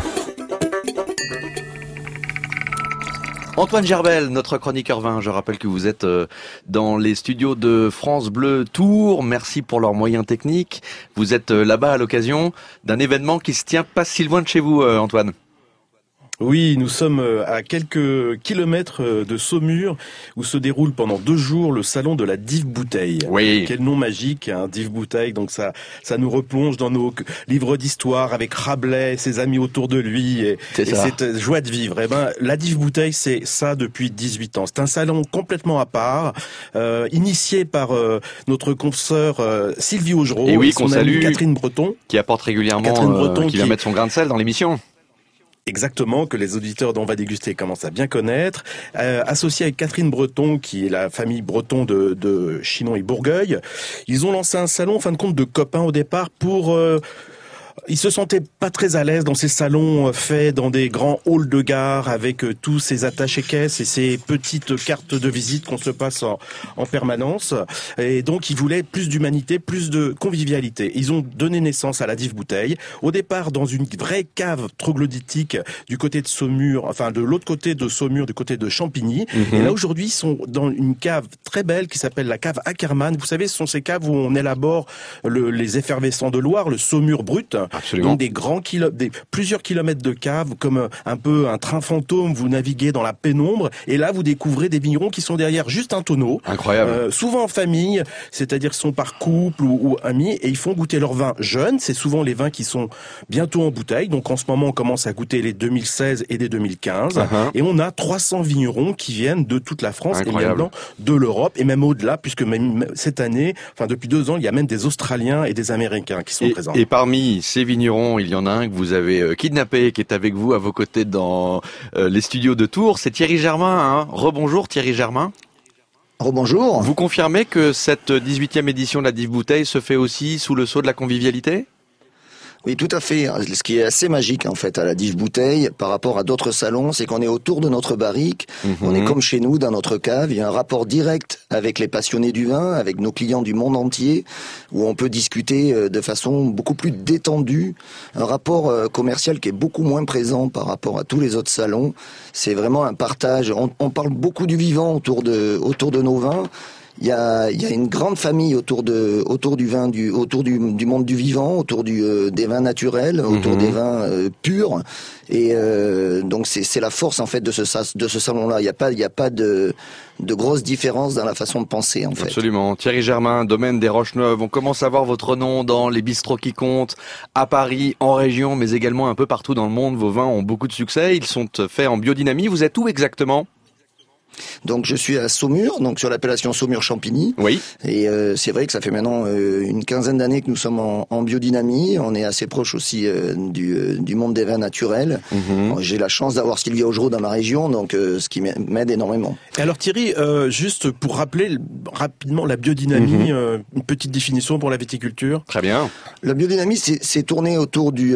G: Antoine Gerbel, notre chroniqueur vin, je rappelle que vous êtes dans les studios de France Bleu Tours. Merci pour leurs moyens techniques. Vous êtes là-bas à l'occasion d'un événement qui se tient pas si loin de chez vous, Antoine.
C: Oui, nous sommes à quelques kilomètres de Saumur où se déroule pendant 2 jours le salon de la Dive Bouteille.
G: Oui.
C: Quel nom magique, hein, Dive Bouteille. Donc ça nous replonge dans nos livres d'histoire avec Rabelais et ses amis autour de lui et cette joie de vivre. Eh ben, la Dive Bouteille, c'est ça depuis 18 ans. C'est un salon complètement à part, initié par notre consoeur Sylvie Augereau
G: et
C: son amie Catherine Breton,
G: qui apporte régulièrement, qui va mettre son grain de sel dans l'émission.
C: Exactement, que les auditeurs d'On va déguster commencent à bien connaître. Associé avec Catherine Breton, qui est la famille Breton de Chinon et Bourgueil. Ils ont lancé un salon, en fin de compte, de copains au départ pour... Ils se sentaient pas très à l'aise dans ces salons faits dans des grands halls de gare avec tous ces attachés-caisses et ces petites cartes de visite qu'on se passe en permanence. Et donc, ils voulaient plus d'humanité, plus de convivialité. Ils ont donné naissance à la Dive Bouteille. Au départ, dans une vraie cave troglodytique du côté de Saumur, enfin de l'autre côté de Saumur, du côté de Champigny. Et là, aujourd'hui, ils sont dans une cave très belle qui s'appelle la cave Ackermann. Vous savez, ce sont ces caves où on élabore les effervescents de Loire, le Saumur brut.
G: Absolument.
C: Donc plusieurs kilomètres de cave, comme un peu un train fantôme, vous naviguez dans la pénombre, et là vous découvrez des vignerons qui sont derrière juste un tonneau.
G: Incroyable.
C: Souvent en famille, c'est-à-dire sont par couple ou amis, et ils font goûter leurs vins jeunes. C'est souvent les vins qui sont bientôt en bouteille. Donc en ce moment, on commence à goûter les 2016 et les 2015. Et on a 300 vignerons qui viennent de toute la France.
G: Incroyable.
C: Et maintenant de l'Europe, et même au-delà, puisque même cette année, enfin depuis 2 ans, il y a même des Australiens et des Américains qui sont présents.
G: Et parmi ces vignerons, il y en a un que vous avez kidnappé, qui est avec vous à vos côtés dans les studios de Tours. C'est Thierry Germain. Hein. Rebonjour Thierry Germain.
J: Rebonjour.
G: Vous confirmez que cette 18e édition de la Dive Bouteille se fait aussi sous le sceau de la convivialité ?
J: Oui, tout à fait. Ce qui est assez magique, en fait, à la Dive Bouteille, par rapport à d'autres salons, c'est qu'on est autour de notre barrique. On est comme chez nous, dans notre cave. Il y a un rapport direct avec les passionnés du vin, avec nos clients du monde entier, où on peut discuter de façon beaucoup plus détendue. Un rapport commercial qui est beaucoup moins présent par rapport à tous les autres salons. C'est vraiment un partage. On parle beaucoup du vivant autour de nos vins. Il y a une grande famille autour du vin, autour du monde du vivant, autour des vins naturels, autour des vins purs. Et donc c'est la force en fait de ce salon-là. Il y a pas de grosses différences dans la façon de penser en fait.
G: Absolument. Thierry Germain, domaine des Roches-Neuves. On commence à voir votre nom dans les bistrots qui comptent, à Paris, en région, mais également un peu partout dans le monde. Vos vins ont beaucoup de succès. Ils sont faits en biodynamie. Vous êtes où exactement ?
J: Donc je suis à Saumur, donc sur l'appellation Saumur-Champigny.
G: Oui.
J: Et c'est vrai que ça fait maintenant une quinzaine d'années que nous sommes en biodynamie. On est assez proche aussi du monde des vins naturels. J'ai la chance d'avoir Sylvie Augereau dans ma région, donc ce qui m'aide énormément.
C: Et alors Thierry, juste pour rappeler rapidement la biodynamie, une petite définition pour la viticulture.
G: Très bien.
J: La biodynamie, c'est tourné autour du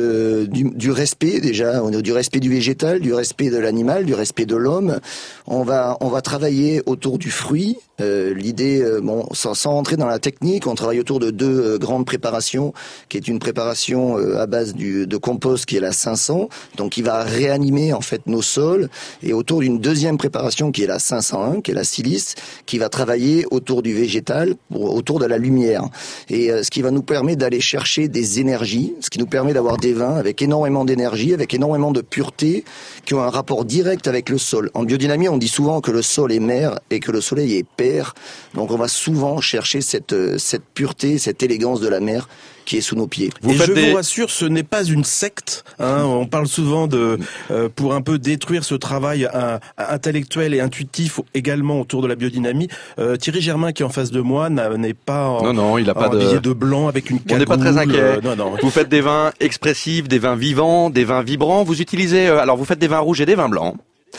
J: respect déjà, du respect du végétal, du respect de l'animal, du respect de l'homme. On va travailler autour du fruit. L'idée, sans rentrer dans la technique, on travaille autour de 2 grandes préparations, qui est une préparation à base de compost qui est la 500, donc qui va réanimer en fait nos sols, et autour d'une deuxième préparation qui est la 501, qui est la silice, qui va travailler autour du végétal, autour de la lumière. Et ce qui va nous permettre d'aller chercher des énergies, ce qui nous permet d'avoir des vins avec énormément d'énergie, avec énormément de pureté, qui ont un rapport direct avec le sol. En biodynamie, on dit souvent que le sol est mère et que le soleil est père. Donc on va souvent chercher cette pureté, cette élégance de la mer qui est sous nos pieds.
C: Vous rassure, ce n'est pas une secte. On parle souvent pour un peu détruire ce travail intellectuel et intuitif également autour de la biodynamie. Thierry Germain qui est en face de moi n'est pas habillé de blanc avec une cagoule.
G: On n'est pas très inquiet.
C: Non.
G: Vous faites des vins expressifs, des vins vivants, des vins vibrants. Vous utilisez, alors vous faites des vins rouges et des vins blancs.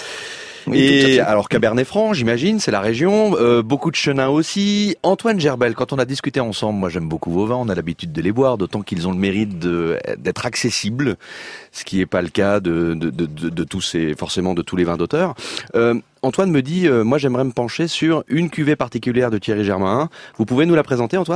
G: Oui, et alors Cabernet Franc, j'imagine, c'est la région, beaucoup de Chenin aussi. Antoine Gerbel, quand on a discuté ensemble, moi j'aime beaucoup vos vins, on a l'habitude de les boire, d'autant qu'ils ont le mérite d'être accessibles, ce qui n'est pas le cas de tous les vins d'auteur. Antoine me dit, moi j'aimerais me pencher sur une cuvée particulière de Thierry Germain. Vous pouvez nous la présenter, Antoine ?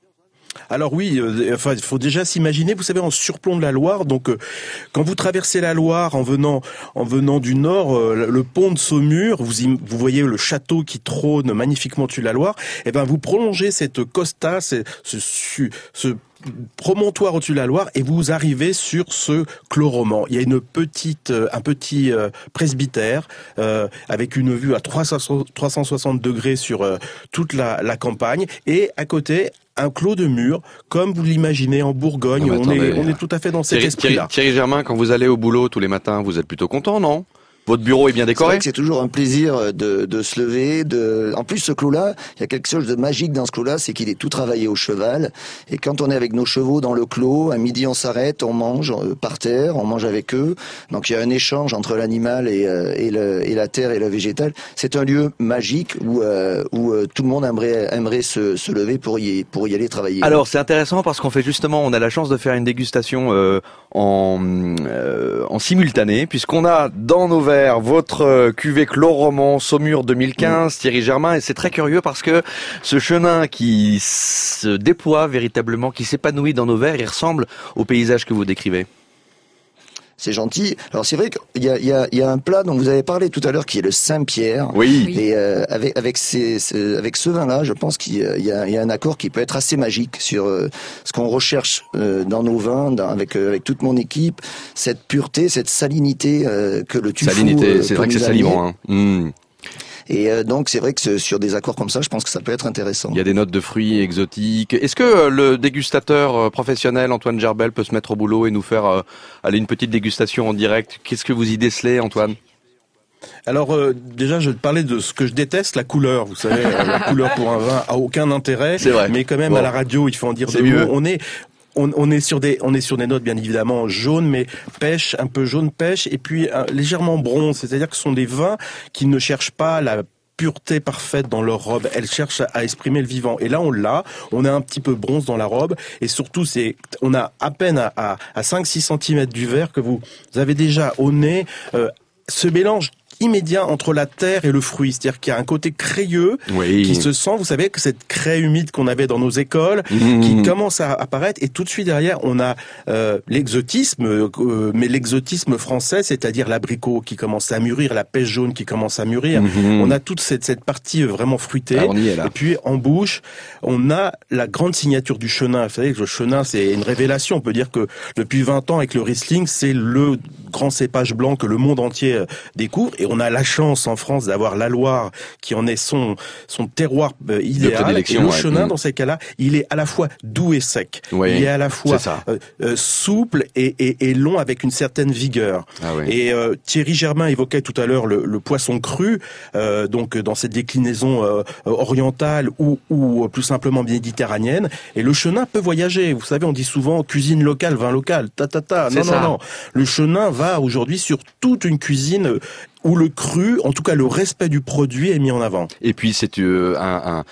C: Alors oui, il faut déjà s'imaginer, vous savez, en surplomb de la Loire, donc quand vous traversez la Loire en venant du nord, le pont de Saumur, vous voyez le château qui trône magnifiquement dessus de la Loire, et ben vous prolongez cette costa, ce promontoire au-dessus de la Loire et vous arrivez sur ce clos roman. Il y a un petit presbytère avec une vue à 360 degrés sur toute la campagne et à côté un clos de murs, comme vous l'imaginez en Bourgogne. On est tout à fait dans cet esprit-là.
G: Thierry Germain, quand vous allez au boulot tous les matins, vous êtes plutôt content, non ? Votre bureau est bien décoré.
J: C'est vrai que c'est toujours un plaisir de se lever. En plus, ce clos-là, il y a quelque chose de magique dans ce clos-là, c'est qu'il est tout travaillé au cheval. Et quand on est avec nos chevaux dans le clos, à midi on s'arrête, on mange par terre, on mange avec eux. Donc il y a un échange entre l'animal et la terre et le végétal. C'est un lieu magique où tout le monde aimerait se lever pour y aller travailler.
G: Alors c'est intéressant parce qu'on fait justement, on a la chance de faire une dégustation en simultané, puisqu'on a dans nos verres votre cuvée Clos Roman Saumur 2015, Thierry Germain, et c'est très curieux parce que ce chenin qui se déploie véritablement, qui s'épanouit dans nos verres, il ressemble au paysage que vous décrivez.
J: C'est gentil. Alors c'est vrai qu'il y a un plat dont vous avez parlé tout à l'heure qui est le Saint-Pierre.
G: Oui.
J: Et avec ce vin-là, je pense qu'il y a un accord qui peut être assez magique sur ce qu'on recherche dans nos vins, avec toute mon équipe, cette pureté, cette salinité que le Tufou.
G: Salinité, c'est vrai que c'est salivant. Hein.
J: Et donc c'est vrai que sur des accords comme ça, je pense que ça peut être intéressant.
G: Il y a des notes de fruits exotiques. Est-ce que le dégustateur professionnel Antoine Gerbel peut se mettre au boulot et nous faire une petite dégustation en direct ? Qu'est-ce que vous y décelez, Antoine ?
C: Alors déjà, je vais te parler de ce que je déteste, la couleur. Vous savez, la couleur pour un vin a aucun intérêt.
G: C'est vrai.
C: Mais quand même, à la radio, il faut en dire deux mots. On est sur des notes bien évidemment jaunes, mais pêche, un peu jaune pêche, et puis légèrement bronze. C'est-à-dire que ce sont des vins qui ne cherchent pas la pureté parfaite dans leur robe. Elles cherchent à exprimer le vivant. Et là, on a un petit peu bronze dans la robe, et surtout, on a à peine à 5-6 cm du verre que vous avez déjà au nez ce mélange immédiat entre la terre et le fruit, c'est-à-dire qu'il y a un côté crayeux qui se sent, vous savez, que cette craie humide qu'on avait dans nos écoles, qui commence à apparaître, et tout de suite derrière, on a l'exotisme, mais l'exotisme français, c'est-à-dire l'abricot qui commence à mûrir, la pêche jaune qui commence à mûrir. On a toute cette partie vraiment fruitée.
G: Ah, on y est, là.
C: Et puis en bouche, on a la grande signature du chenin. Vous savez que le chenin, c'est une révélation. On peut dire que depuis 20 ans, avec le Riesling, c'est le grand cépage blanc que le monde entier découvre. Et on a la chance en France d'avoir la Loire qui en est son terroir idéal. Et le chenin, dans ces cas-là, il est à la fois doux et sec. Il est à la fois souple et long avec une certaine vigueur. Et Thierry Germain évoquait tout à l'heure le poisson cru, donc dans cette déclinaison orientale ou plus simplement méditerranéenne. Et le chenin peut voyager. Vous savez, on dit souvent cuisine locale, vin local. Non. Le chenin va aujourd'hui sur toute une cuisine où le cru, en tout cas le respect du produit, est mis en avant.
G: Et puis c'est un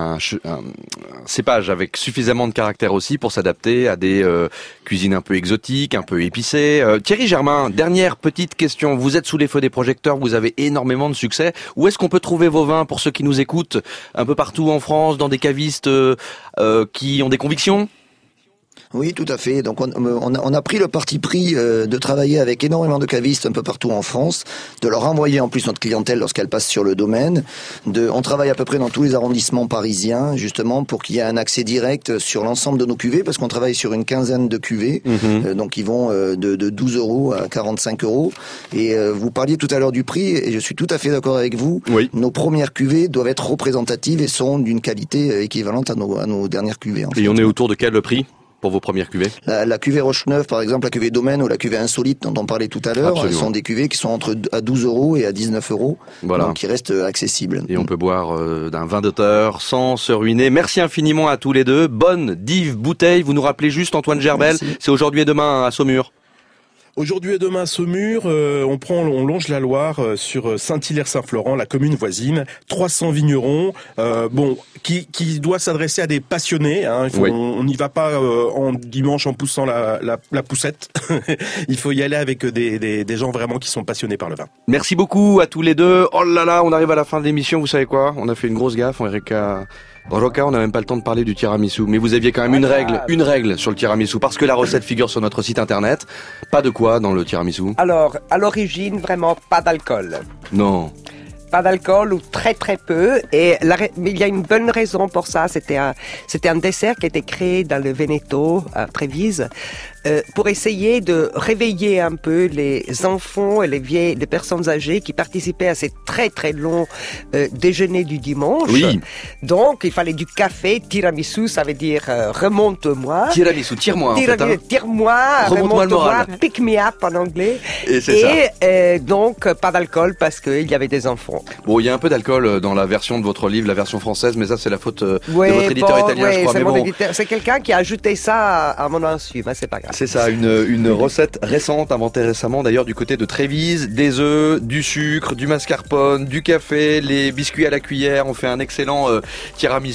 G: cépage avec suffisamment de caractère aussi pour s'adapter à des cuisines un peu exotiques, un peu épicées. Thierry Germain, dernière petite question. Vous êtes sous les feux des projecteurs, vous avez énormément de succès. Où est-ce qu'on peut trouver vos vins pour ceux qui nous écoutent un peu partout en France, dans des cavistes qui ont des convictions ?
J: Oui, tout à fait. Donc on a pris le parti pris de travailler avec énormément de cavistes un peu partout en France, de leur envoyer en plus notre clientèle lorsqu'elle passe sur le domaine. On travaille à peu près dans tous les arrondissements parisiens, justement pour qu'il y ait un accès direct sur l'ensemble de nos cuvées, parce qu'on travaille sur une quinzaine de cuvées, donc ils vont de 12 € à 45 €. Et vous parliez tout à l'heure du prix, et je suis tout à fait d'accord avec vous. Oui. Nos premières cuvées doivent être représentatives et sont d'une qualité équivalente à nos dernières cuvées.
G: Et on est autour de quel prix pour vos premières cuvées?
J: La cuvée Roche-Neuve, par exemple, la cuvée Domaine ou la cuvée Insolite dont on parlait tout à l'heure, elles sont des cuvées qui sont à 12 € et à 19 €, donc qui restent accessibles.
G: Et on peut boire d'un vin d'auteur sans se ruiner. Merci infiniment à tous les deux. Bonne dive bouteille. Vous nous rappelez juste, Antoine Gerbel, c'est aujourd'hui et demain à Saumur.
C: Aujourd'hui et demain à Saumur, on longe la Loire sur Saint-Hilaire-Saint-Florent, la commune voisine, 300 vignerons, qui doit s'adresser à des passionnés. Hein. On n'y va pas en dimanche en poussant la poussette. Il faut y aller avec des gens vraiment qui sont passionnés par le vin.
G: Merci beaucoup à tous les deux. Oh là là, on arrive à la fin de l'émission. Vous savez quoi ? On a fait une grosse gaffe, Roca, on n'a même pas le temps de parler du tiramisu, mais vous aviez quand même une règle sur le tiramisu, parce que la recette figure sur notre site internet. Pas de quoi dans le tiramisu ?
F: Alors, à l'origine, vraiment pas d'alcool.
G: Non.
F: Pas d'alcool ou très très peu. Mais il y a une bonne raison pour ça. C'était un dessert qui a été créé dans le Veneto, à Trévise, pour essayer de réveiller un peu les enfants et les personnes âgées qui participaient à ces très très longs déjeuners du dimanche.
G: Oui.
F: Donc, il fallait du café. Tiramisu, ça veut dire remonte-moi.
G: Tiramisu, tire-moi en fait. Hein.
F: Tire-moi,
G: remonte-moi le moral.
F: Pick me up en anglais.
G: Et c'est ça.
F: Donc, pas d'alcool parce qu'il y avait des enfants.
G: Bon, il y a un peu d'alcool dans la version de votre livre, la version française, mais ça c'est la faute de votre éditeur italien, je crois.
F: C'est
G: mais
F: mon
G: bon.
F: éditeur. C'est quelqu'un qui a ajouté ça à mon insu, mais c'est pas grave.
G: C'est ça, une recette récente, inventée récemment d'ailleurs du côté de Trévise, des œufs, du sucre, du mascarpone, du café, les biscuits à la cuillère. On fait un excellent tiramisu